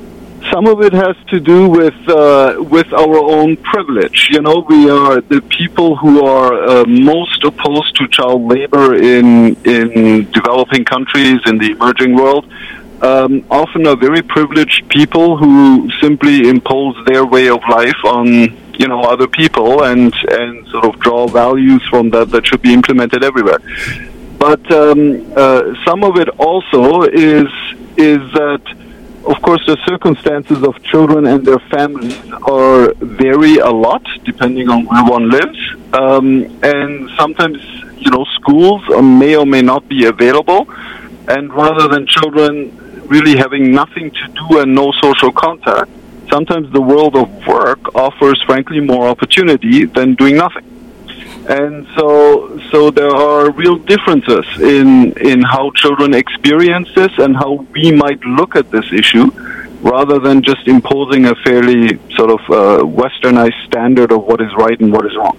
Some of it has to do with uh, with our own privilege. You know, we are the people who are uh, most opposed to child labor in in developing countries, in the emerging world. Um, often are very privileged people who simply impose their way of life on, you know, other people and and sort of draw values from that that should be implemented everywhere. But um, uh, some of it also is is that, of course, the circumstances of children and their families are vary a lot depending on where one lives, um, and sometimes, you know, schools may or may not be available, and rather than children really having nothing to do and no social contact, sometimes the world of work offers, frankly, more opportunity than doing nothing. And so, so there are real differences in in how children experience this and how we might look at this issue, rather than just imposing a fairly sort of uh, westernized standard of what is right and what is wrong.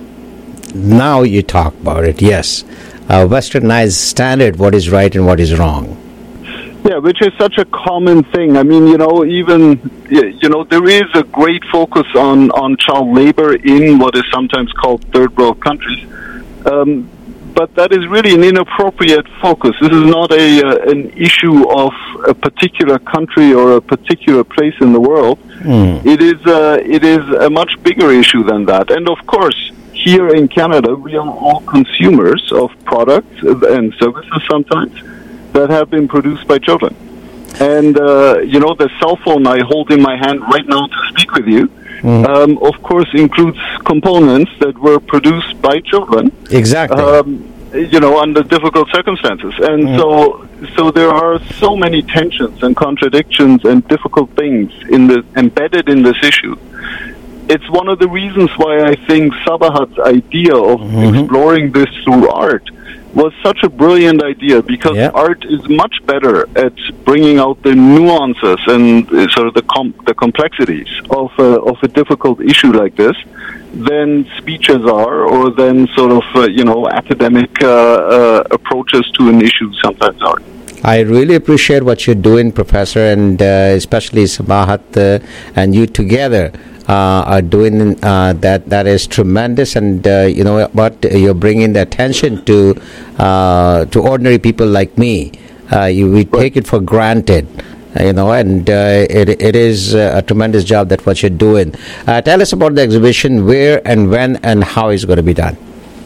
Now you talk about it, yes. A westernized standard, what is right and what is wrong. Yeah, which is such a common thing. I mean, you know, even, you know, there is a great focus on, on child labor in what is sometimes called third world countries. Um, but that is really an inappropriate focus. This is not a uh, an issue of a particular country or a particular place in the world. Mm. It is uh, it is a much bigger issue than that. And of course, here in Canada, we are all consumers of products and services sometimes that have been produced by children. And, uh, you know, the cell phone I hold in my hand right now to speak with you, mm. um, of course, includes components that were produced by children. Exactly. Um, you know, under difficult circumstances. And mm. so so there are so many tensions and contradictions and difficult things in the, embedded in this issue. It's one of the reasons why I think Sabahat's idea of mm-hmm. exploring this through art was such a brilliant idea, because yeah. art is much better at bringing out the nuances and uh, sort of the com- the complexities of a, of a difficult issue like this than speeches are, or than sort of uh, you know academic uh, uh, approaches to an issue sometimes are. I really appreciate what you're doing, Professor, and uh, especially Sabahat uh, and you together. Uh, are doing uh, that. That is tremendous, and uh, you know what, you're bringing the attention to uh, to ordinary people like me. Uh, you, we take it for granted, you know, and uh, it it is a tremendous job that what you're doing. Uh, tell us about the exhibition, where and when and how it's going to be done.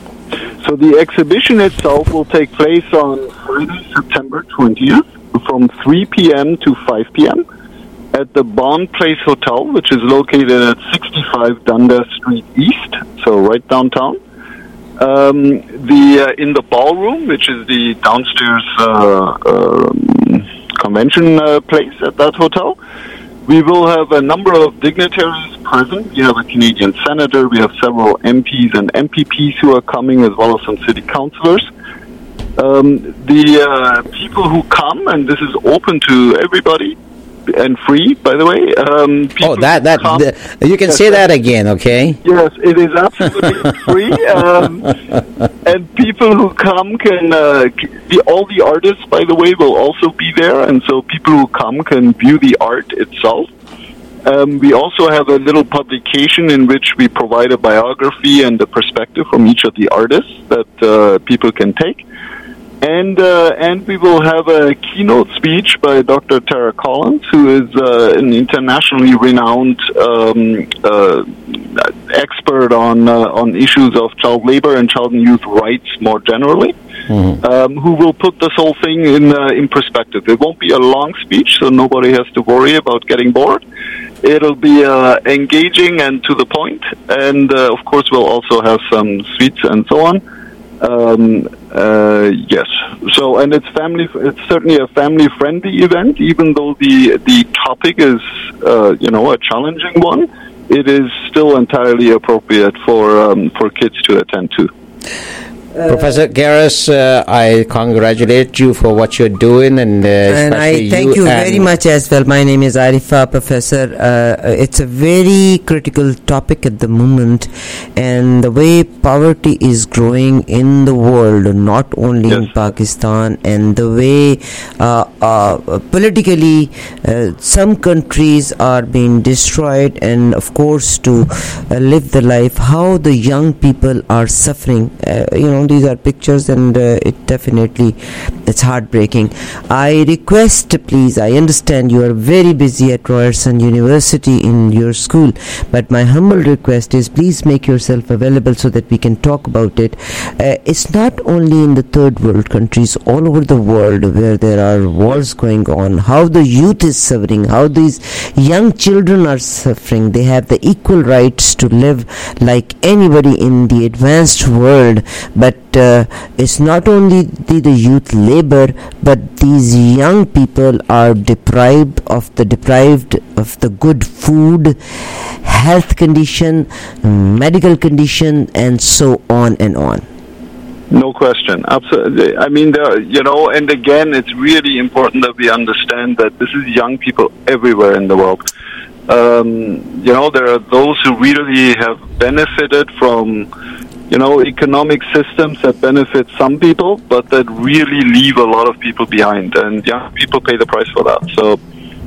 So the exhibition itself will take place on Friday, September twentieth, from three p.m. to five p.m. at the Bond Place Hotel, which is located at sixty-five Dundas Street East, so right downtown. Um, the uh, in the ballroom, which is the downstairs uh, um, convention uh, place at that hotel, we will have a number of dignitaries present. We have a Canadian senator, we have several M Ps and M P Ps who are coming, as well as some city councillors. Um, the uh, people who come, and this is open to everybody, and free, by the way. Um, oh, that that the, you can yes, say that again, okay? Yes, it is absolutely free, um, and people who come can. Uh, the, all the artists, by the way, will also be there, and so people who come can view the art itself. Um, we also have a little publication in which we provide a biography and a perspective from each of the artists that uh, people can take. And uh, and we will have a keynote speech by Doctor Tara Collins, who is uh, an internationally renowned um, uh, expert on uh, on issues of child labor and child and youth rights more generally, mm-hmm. um, who will put this whole thing in uh, in perspective. It won't be a long speech, so nobody has to worry about getting bored. It'll be uh, engaging and to the point, and uh, of course we'll also have some sweets and so on. Um, uh, yes. So, and it's family. It's certainly a family-friendly event, even though the the topic is, uh, you know, a challenging one. It is still entirely appropriate for um, for kids to attend to. Professor Garris, uh, I congratulate you for what you're doing, and uh, and I thank you, you very much as well. My name is Arifa, Professor. Uh, it's a very critical topic at the moment, and the way poverty is growing in the world, not only yes. in Pakistan, and the way uh, uh, politically uh, some countries are being destroyed, and of course to uh, live the life, how the young people are suffering. Uh, you know, these are pictures, and uh, it definitely, it's heartbreaking. I request, please, I understand you are very busy at Ryerson University in your school, but my humble request is please make yourself available so that we can talk about it. Uh, it's not only in the third world countries, all over the world where there are wars going on, how the youth is suffering, how these young children are suffering. They have the equal rights to live like anybody in the advanced world, but uh, it's not only the, the youth labor, but these young people are deprived of the deprived of the good food, health condition, medical condition, and so on and on. No question, absolutely. I mean, there, you know, and again, it's really important that we understand that this is young people everywhere in the world. Um, you know, there are those who really have benefited from, you know, economic systems that benefit some people, but that really leave a lot of people behind, and young people pay the price for that. So,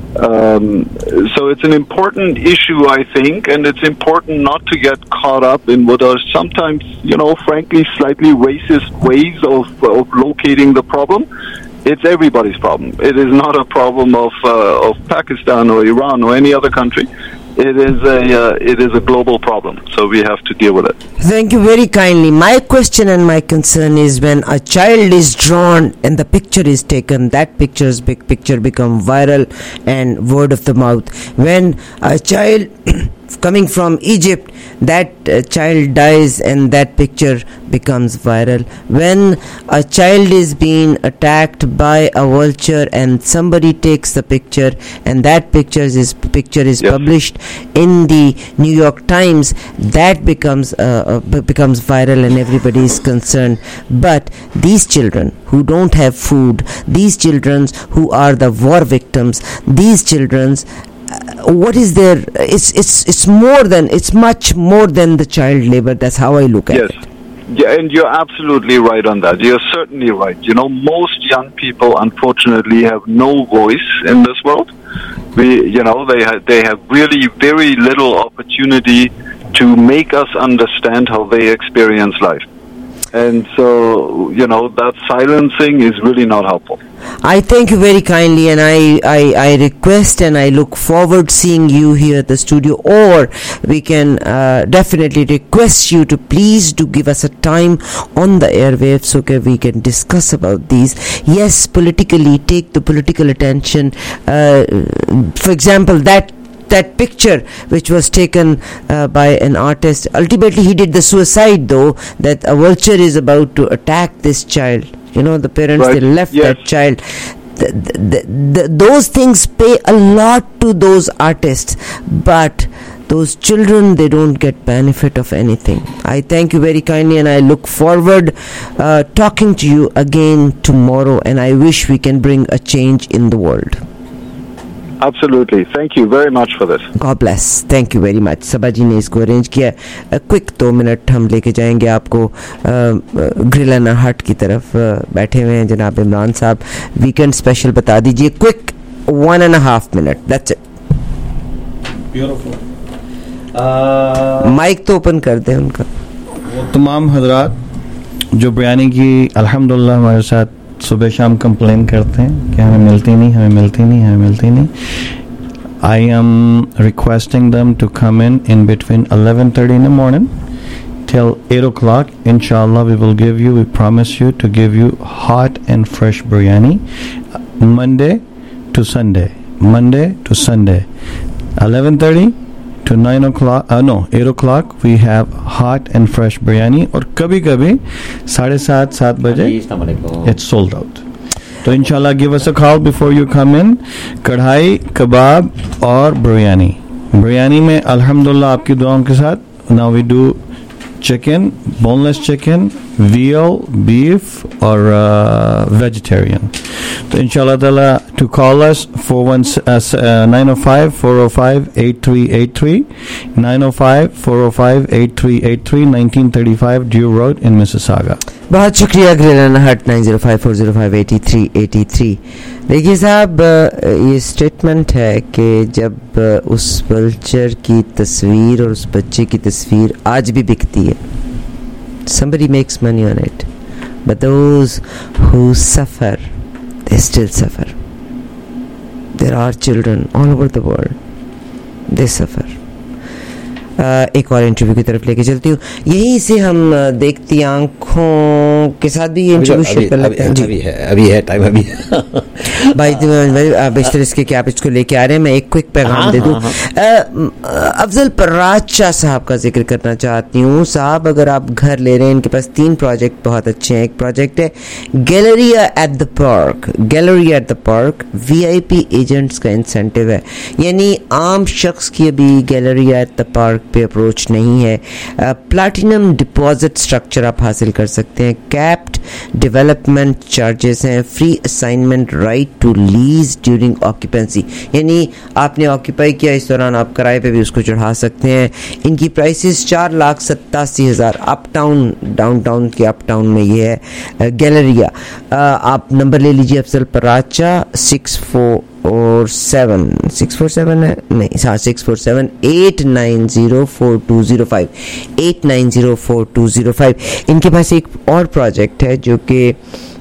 um, so it's an important issue, I think, and it's important not to get caught up in what are sometimes, you know, frankly, slightly racist ways of, of locating the problem. It's everybody's problem. It is not a problem of uh, of Pakistan or Iran or any other country. It is a uh, it is a global problem, so we have to deal with it. Thank you very kindly. My question and my concern is when a child is drawn and the picture is taken, that picture's big picture become viral and word of the mouth. When a child coming from Egypt, that uh, child dies and that picture becomes viral. When a child is being attacked by a vulture and somebody takes the picture and that picture is picture is yes. published in the New York Times, that becomes uh, uh, becomes viral and everybody is concerned. But these children who don't have food, these children who are the war victims, these children's Uh, what is there? It's it's it's more than it's much more than the child labor. That's how I look at yes. it. Yeah, and you're absolutely right on that. You're certainly right. You know, most young people, unfortunately, have no voice in this world. We, you know, they ha- they have really very little opportunity to make us understand how they experience life. And so, you know, that silencing is really not helpful. I thank you very kindly, and I, I, I request and I look forward seeing you here at the studio, or we can uh, definitely request you to please do give us a time on the airwaves so that we can discuss about these. Yes, politically, take the political attention. Uh, for example, that that picture which was taken uh, by an artist, ultimately he did the suicide, though, that a vulture is about to attack this child. You know, the parents, right. they left yes. that child. The, the, the, those things pay a lot to those artists, but those children, they don't get benefit of anything. I thank you very kindly, and I look forward uh, talking to you again tomorrow, and I wish we can bring a change in the world. Absolutely. Thank you very much for this. God bless. Thank you very much. सबा जी ने इसको arrange किया. Quick दो minute हम लेके जाएंगे आपको grill and Hut की तरफ. बैठे हुए हैं जनाब इमरान साहब. वीकेंड स्पेशल बता दीजिए. Quick one and half minute. That's it. Beautiful. Mic तो ओपन कर दें उनका. वो तमाम हजरात जो बिरयानी की अल्हम्दुलिल्लाह हमारे साथ सुबह शाम कंप्लेन करते हैं कि हमें मिलती नहीं हमें मिलती नहीं हमें मिलती नहीं. I am requesting them to come in in between eleven thirty in the morning till eight o'clock. Inshallah, we will give you, we promise you to give you hot and fresh biryani Monday to Sunday. Monday to Sunday. eleven thirty to nine o'clock, uh, no, eight o'clock, we have hot and fresh biryani. और कभी कभी साढ़े सात सात बजे it's sold out. तो इंशाल्लाह give us a call before you come in. कढ़ाई, कबाब और बिरयानी. बिरयानी में अल्हम्दुलिल्लाह आपकी दुआओं के साथ now we do chicken, boneless chicken, veal, beef, or uh, vegetarian. तो इंशाल्लाह ताला to call us four one nine oh five four oh five eight three eight three nine oh five four oh five eight three eight three nineteen thirty-five Dew Road in Mississauga. बहुत शुक्रिया ग्रेलन हट nine zero five four zero five eighty three eighty three. देखिए साहब, ये statement है कि जब उस वल्चर की तस्वीर और उस बच्चे की तस्वीर आज भी बिकती है, somebody makes money on it, but those who suffer, they still suffer. There are children all over the world, they suffer. Uh, एक और इंटरव्यू की तरफ लेके चलती हूँ. यहीं से हम देखती आंखों के साथ भी ये इंटरव्यू शेयर कर लेते हैं. अभी है अभी है टाइम अभी है. भाई बेशतर इसके क्या आप इसको लेके आ रहे हैं, मैं एक क्विक पैगाम दे दूं. अफजल पराचा साहब का जिक्र करना चाहती हूँ. साहब अगर आप घर ले रहे हैं, इनके पास तीन प्रोजेक्ट बहुत अच्छे हैं. एक प्रोजेक्ट है Galleria at the Park. Galleria at the Park VIP agents का इंसेंटिव है, यानी आम शख्स की अभी गैलरिया एट द पार्क पे अप्रोच नहीं है. प्लैटिनम डिपॉजिट स्ट्रक्चर आप हासिल कर सकते हैं. कैप्ड डेवलपमेंट चार्जेस हैं. Free assignment right to lease during occupancy, यानी आपने ऑक्यूपाई किया, इस दौरान आप किराए पे भी उसको चढ़ा सकते हैं. इनकी प्राइसेस चार लाख सत्तासी हज़ार अप टाउन, डाउनटाउन के अप टाउन में ये है गैलरिया. आप नंबर ले लीजिए अफजल पराचा सिक्स फोर और सेवन सिक्स फोर सेवन है नहीं हाँ six four seven eight nine zero four two zero five eight nine zero four two zero five. इनके पास एक और प्रोजेक्ट है जो कि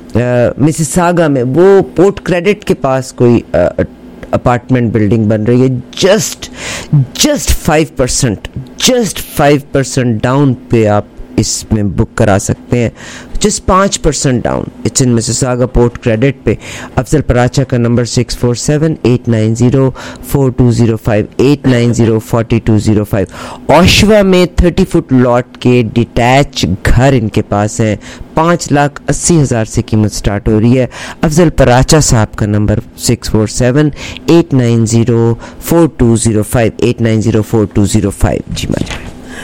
मिसिसागा में, वो पोर्ट क्रेडिट के पास कोई अपार्टमेंट बिल्डिंग बन रही है. Just just five percent just five percent down पे आप इसमें बुक करा सकते हैं. जस्ट पाँच percent down. It's in Mississauga Port Credit पे. अफजल पराचा का number six four seven eight nine zero four two zero five eight nine zero four two zero five. Oshawa में थर्टी फुट लॉट के detach घर इनके पास हैं. पाँच लाख अस्सी हज़ार से कीमत स्टार्ट हो रही है. अफजल पराचा साहब का number six four seven eight nine zero four two zero five eight nine zero four two zero five. जी माजा.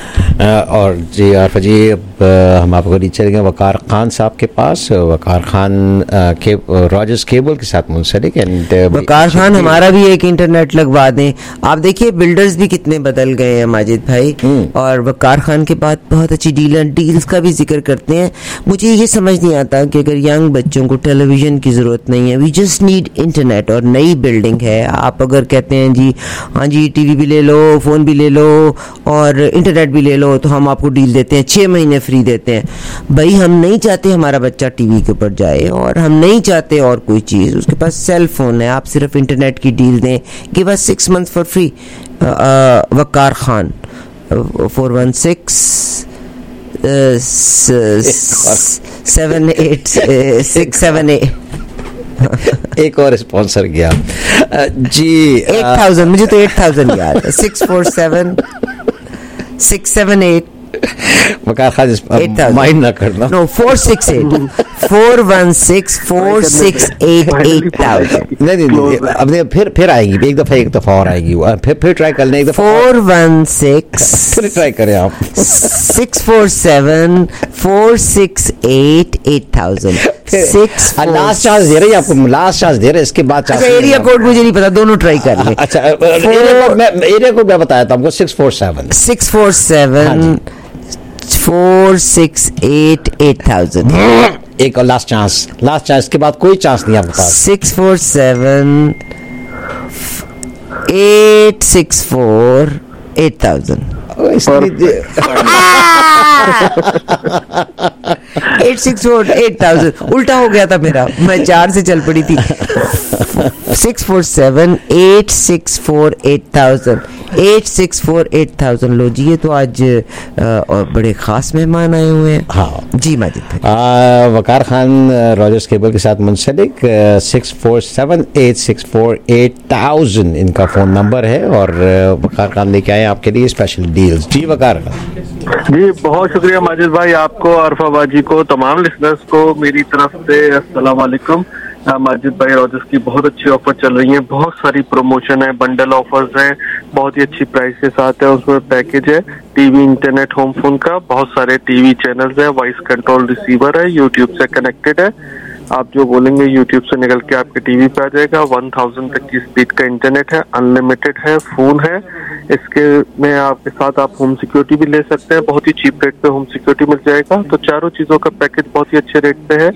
और जी आरफा जी, अब हम आपको नीचे चलेंगे वकार खान साहब के पास. वकार खान के रॉजर्स केबल के साथ मुंसलिक. एंड वकार खान हमारा भी एक इंटरनेट लगवा दें. आप देखिए बिल्डर्स भी कितने बदल गए हैं माजिद भाई, और वकार खान के बाद बहुत अच्छी डील डील्स का भी जिक्र करते हैं. मुझे ये समझ नहीं आता कि अगर यंग बच्चों को टेलीविजन की ज़रूरत नहीं है, वी जस्ट नीड इंटरनेट, और नई बिल्डिंग है, आप अगर कहते हैं जी हाँ जी टीवी भी ले लो, फ़ोन भी ले लो और इंटरनेट भी ले लो, तो हम आपको डील देते हैं, छः महीने फ्री देते हैं. भाई हम नहीं चाहते हमारा बच्चा टीवी के ऊपर जाए, और हम नहीं चाहते और कोई चीज़. उसके पास सेल फोन है, आप सिर्फ इंटरनेट की डील दें. Give us six month for free. Waqar Khan four one six seven eight six seven eight एक और स्पॉन्सर गया जी. एट थाउजेंड मुझे तो एट थाउजेंड याद है. Six four seven six seven eight Waqar Khan mind ना करना. No four six eight four one six four six eight eight thousand. नहीं नहीं अब फिर फिर आएगी एक दफा एक दफा और आएगी. फिर फिर ट्राई कर लें एक दफा. फोर वन सिक्स फिर ट्राई करें आप. Six four seven four six eight eight thousand. Six last chance दे रहे हैं आपको, लास्ट चांस दे रहे हैं. इसके बाद अच्छा एरिया कोड मुझे नहीं पता, दोनों ट्राई कर लें. अच्छा एरिया कोड मैं बताया था आपको. Six four seven six four seven four six eight eight thousand. एक और लास्ट चांस. लास्ट चांस के बाद कोई चांस नहीं आपके पास. Six four seven eight six four eight thousand. Eight six four eight thousand उल्टा हो गया था मेरा, मैं चार से चल पड़ी थी. Six four seven eight six four eight thousand eight six four eight thousand. लो जी, ये तो आज और बड़े खास मेहमान आए हुए हैं. हाँ जी माजिद भाई. वकार खान रॉजर्स केबल के साथ मुंसलिक. Six four seven eight six four eight thousand इनका फोन नंबर है, और वकार खान लेके आए आपके लिए स्पेशल डील्स. जी वकार खान. जी बहुत शुक्रिया माजिद भाई, आपको, अरफा बाजी को, तमाम लिसनर्स को मेरी तरफ से अस्सलाम वालेकुम. माजिद भाई रॉजर्स की बहुत अच्छी ऑफर चल रही है, बहुत सारी प्रमोशन है, बंडल ऑफर्स हैं, बहुत ही अच्छी प्राइस के साथ है. उसमें पैकेज है टीवी, इंटरनेट, होम फोन का बहुत सारे टीवी चैनल्स है, वॉइस कंट्रोल रिसीवर है, यूट्यूब से कनेक्टेड है। आप जो बोलेंगे यूट्यूब से निकल के आपके टीवी पे आ जाएगा। वन थाउजेंड तक की स्पीड का इंटरनेट है, अनलिमिटेड है, फोन है। इसके में आपके साथ आप होम सिक्योरिटी भी ले सकते हैं, बहुत ही चीप रेट पे होम सिक्योरिटी मिल जाएगा। तो चारों चीजों का पैकेज बहुत ही अच्छे रेट पे है।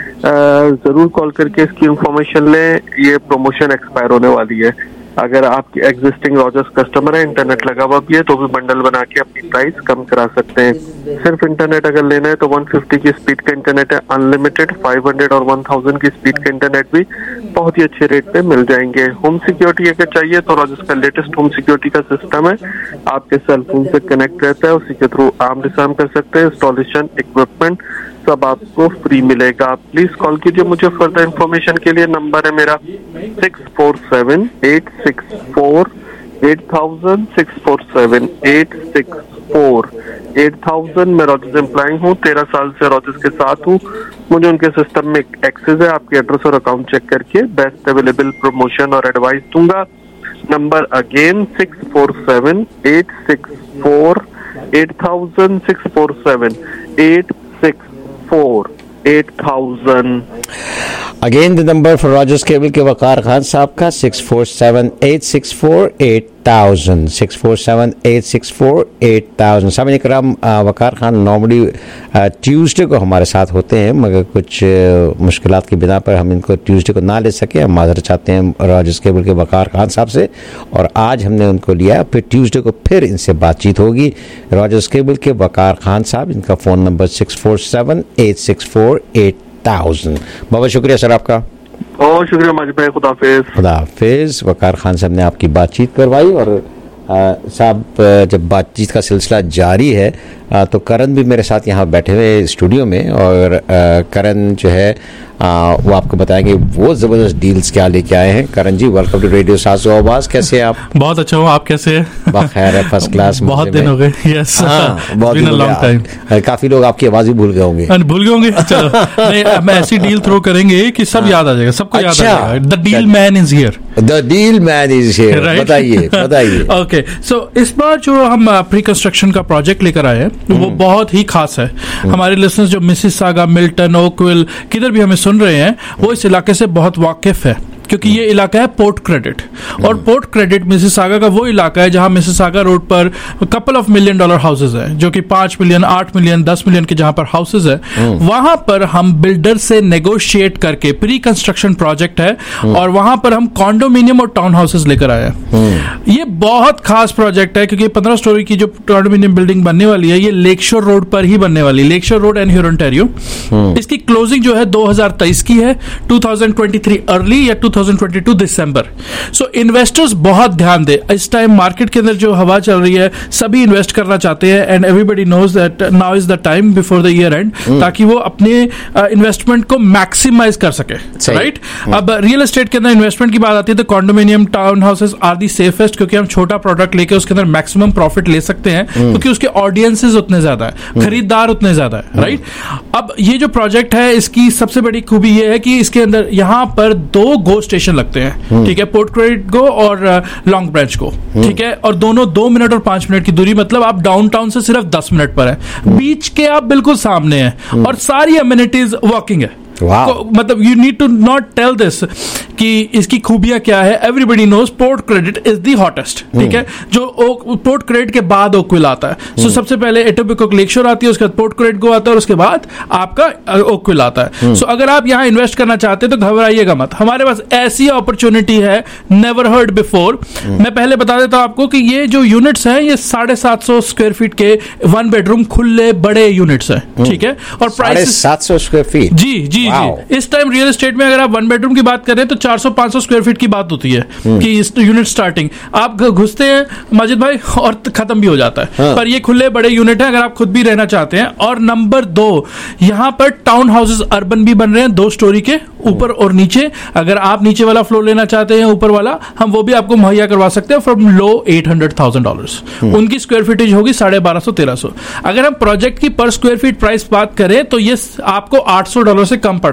जरूर कॉल करके इसकी इंफॉर्मेशन लें। ये प्रमोशन एक्सपायर होने वाली है। अगर आपकी एग्जिस्टिंग रॉजर्स कस्टमर है, इंटरनेट लगा हुआ भी है, तो भी बंडल बना के अपनी प्राइस कम करा सकते हैं। सिर्फ इंटरनेट अगर लेना है तो वन फिफ्टी की स्पीड का इंटरनेट है, अनलिमिटेड। फाइव हंड्रेड और वन थाउजेंड की स्पीड का इंटरनेट भी बहुत ही अच्छे रेट पे मिल जाएंगे। होम सिक्योरिटी अगर चाहिए तो रॉजर्स का लेटेस्ट होम सिक्योरिटी का सिस्टम है, आपके सेल फोन से कनेक्ट रहता है, उसी के थ्रू आर्म डिसआर्म कर सकते हैं। इंस्टॉलेशन, इक्विपमेंट सब आपको फ्री मिलेगा। आप प्लीज कॉल कीजिए मुझे फर्दर इन्फॉर्मेशन के लिए। नंबर है मेरा six four seven eight six four eight thousand, six four seven eight six four eight thousand. मैं रॉजर्स एम्प्लॉय हूँ, तेरह साल से रॉजर्स के साथ हूँ। मुझे उनके सिस्टम में एक्सेस है, आपके एड्रेस और अकाउंट चेक करके बेस्ट अवेलेबल प्रमोशन और एडवाइस दूंगा। Number again six four seven eight six four eight thousand, six four seven eight six four eight thousand. Again the number for Rogers cable के वकार खान साहब का six four seven eight six four eight thousand, six four seven eight six four eight thousand. सामने कराम वकार Khan normally Tuesday को हमारे साथ होते हैं, मगर कुछ मुश्किलात की बिना पर हम इनको ट्यूसडे को ना ले सके। हम माजरत चाहते हैं रॉजर्स केबल के वकार खान साहब से, और आज हमने उनको लिया। फिर ट्यूसडे को फिर इनसे बातचीत होगी। रॉजर्स केबल के वकार खान साहब, इनका phone number six four seven eight six four eight thousand. बहुत शुक्रिया सर आपका। बहुत शुक्रिया माजिद भाई, खुदा हाफिज। खुदा हाफिज। वकार खान साहब ने आपकी बातचीत करवाई। और साहब जब बातचीत का सिलसिला जारी है आ, तो करण भी मेरे साथ यहाँ बैठे हुए स्टूडियो में, और करण जो है आ, वो आपको बताएंगे वो ज़बरदस्त डील्स क्या लेके आए हैं। करण जी, वेलकम टू रेडियो सासो आवाज़। कैसे हैं आप? बहुत अच्छा हूँ, आप कैसे हैं? बखैर है, फर्स्ट क्लास। बहुत दिन हो गए। यस, बहुत दिन लॉन्ग टाइम। काफी लोग आपकी आवाज़ भी भूल गए होंगे। भूल गए होंगे। चलो, नहीं, मैं ऐसी डील थ्रो करेंगे कि सब याद आ जाएगा, सबको याद आ जाएगा। The deal man is here. The deal man is here. बताइए बताइए। ओके, सो इस बार जो हम प्री कंस्ट्रक्शन का प्रोजेक्ट लेकर आए हैं वो बहुत ही खास है। हमारे लिसनर्स जो मिसिसागा, मिल्टन, ओकविल, किधर भी हमें सुन रहे हैं, वो इस इलाके से बहुत वाकिफ है, क्योंकि ये इलाका है पोर्ट क्रेडिट। और पोर्ट क्रेडिट मिसिसागा का वो इलाका है जहां मिसिसागा रोड पर couple of million dollar houses है, जो कि पांच मिलियन, आठ मिलियन, दस मिलियन के जहां पर हाउसेज है, वहां पर हम बिल्डर से नेगोशिएट करके प्री कंस्ट्रक्शन प्रोजेक्ट है, और वहां पर हम कॉन्डोमिनियम और टाउन हाउसेज लेकर आए हैं। ये बहुत खास प्रोजेक्ट है, क्योंकि पंद्रह स्टोरी की जो कॉन्डोमिनियम बिल्डिंग बनने वाली है, ये लेकशोर रोड पर ही बनने वाली है, Lakeshore Road and Hurontario. इसकी क्लोजिंग जो है दो हजार तेईस की है, two thousand twenty three early या two thousand twenty two December. So investors बहुत ध्यान दे। इस टाइम मार्केट के अंदर जो हवा चल रही है, सभी इन्वेस्ट करना चाहते हैं, and everybody knows that now is the time before the year end, ताकि वो अपने इन्वेस्टमेंट uh, को मैक्सिमाइज कर सके, राइट? अब रियल एस्टेट के अंदर इन्वेस्टमेंट की बात आती है तो condominium, townhouses are the safest, क्योंकि हम छोटा प्रोडक्ट लेके उसके अंदर मैक्सिमम प्रॉफिट ले सकते हैं, क्योंकि उसके ऑडियंसेस उतने ज्यादा है, खरीदार उतने ज्यादा है, राइट? अब ये जो प्रोजेक्ट है, इसकी सबसे बड़ी खूबी ये है कि इसके अंदर यहाँ पर दो गो स्टेशन लगते हैं, ठीक है, पोर्ट क्रेडिट को और लॉन्ग ब्रांच को, ठीक है, और दोनों दो मिनट और पांच मिनट की दूरी, मतलब आप डाउनटाउन से सिर्फ दस मिनट पर है, बीच के आप बिल्कुल सामने हैं, और सारी अमेनिटीज वॉकिंग है। मतलब you need to not tell this कि इसकी खूबियां क्या है। Everybody knows Port Credit is the hottest, ठीक है, जो पोर्ट क्रेडिट के बाद ओकविल आता है। सो so, सबसे पहले एटोबिकोक लेकशोर आती है, उसके बाद पोर्ट क्रेडिट को आता है, और उसके बाद आपका ओकविल आता है। सो so, अगर आप यहां इन्वेस्ट करना चाहते हैं तो घबराइएगा मत, हमारे पास ऐसी अपॉर्चुनिटी है, नेवर हर्ड बिफोर। मैं पहले बता देता हूं आपको कि ये जो यूनिट्स हैं, ये साढ़े सात सौ स्क्वायर फीट के वन बेडरूम खुले बड़े यूनिट्स हैं, ठीक है, और प्राइस सात सौ स्क्वायर फीट। जी जी जी। इस टाइम रियल एस्टेट में अगर आप वन बेडरूम की बात करें तो चार सौ पांच सौ स्क्वायर फीट की बात होती है कि इस यूनिट स्टार्टिंग आप घुसते हैं माजिद भाई और खत्म भी हो जाता है। हाँ। पर ये खुले बड़े यूनिट है अगर आप खुद भी रहना चाहते हैं। और नंबर दो, यहाँ पर टाउन हाउसेज अर्बन भी बन रहे हैं, दो स्टोरी के ऊपर और नीचे। अगर आप नीचे वाला फ्लोर लेना चाहते हैं, ऊपर वाला, हम वो भी आपको मुहैया करवा सकते हैं from low eight hundred thousand dollars. उनकी स्क्वायर फीटेज होगी साढ़े बारह सौ तेरह सौ। अगर हम प्रोजेक्ट की पर स्क्वायर फीट प्राइस बात करें तो ये आपको आठ सौ डॉलर से कम पड़ रहा है,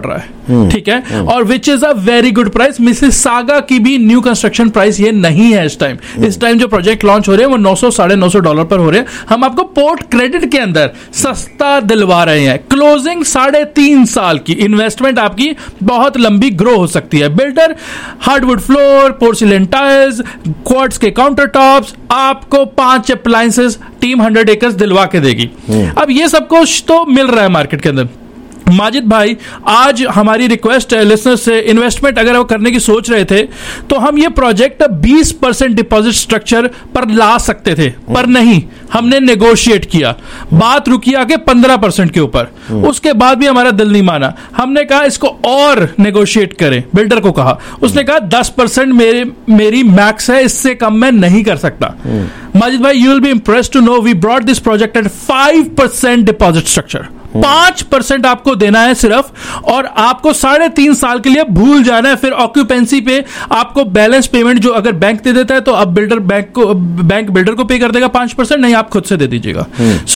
ठीक है, और which is a very good price. Mississauga की भी न्यू कंस्ट्रक्शन प्राइस ये नहीं है इस टाइम। इस टाइम जो प्रोजेक्ट लॉन्च हो रहे हैं वो नौ सौ साढ़े नौ सौ डॉलर पर हो रहे हैं। हम आपको पोर्ट क्रेडिट के अंदर सस्ता दिलवा रहे हैं। क्लोजिंग साढ़े तीन साल की, इन्वेस्टमेंट आपकी बहुत लंबी ग्रो हो सकती है। Builder hardwood floor, porcelain tiles, quartz के काउंटर टॉप्स, आपको पांच अप्लायंसेस टीम हंड्रेड एकर्स दिलवा के देगी। अब ये सब कुछ तो मिल रहा है मार्केट के अंदर। माजिद भाई, आज हमारी रिक्वेस्ट है लिसनर्स से, इन्वेस्टमेंट अगर वो करने की सोच रहे थे तो हम ये प्रोजेक्ट बीस परसेंट डिपॉजिट स्ट्रक्चर पर ला सकते थे, पर नहीं, हमने नेगोशिएट किया, बात रुकी आके पंद्रह परसेंट के ऊपर। उसके बाद भी हमारा दिल नहीं माना, हमने कहा इसको और नेगोशिएट करें। बिल्डर को कहा, उसने कहा दस परसेंट मेरे मेरी मैक्स है, इससे कम मैं नहीं कर सकता। माजिद भाई, you will be impressed to know we brought this project at five percent deposit structure. पांच परसेंट आपको देना है सिर्फ, और आपको साढ़े तीन साल के लिए भूल जाना है। फिर ऑक्यूपेंसी पे आपको बैलेंस पेमेंट जो अगर बैंक दे देता है तो अब बिल्डर बैंक को बैंक बिल्डर को पे कर देगा पांच परसेंट, नहीं आप खुद से दे दीजिएगा।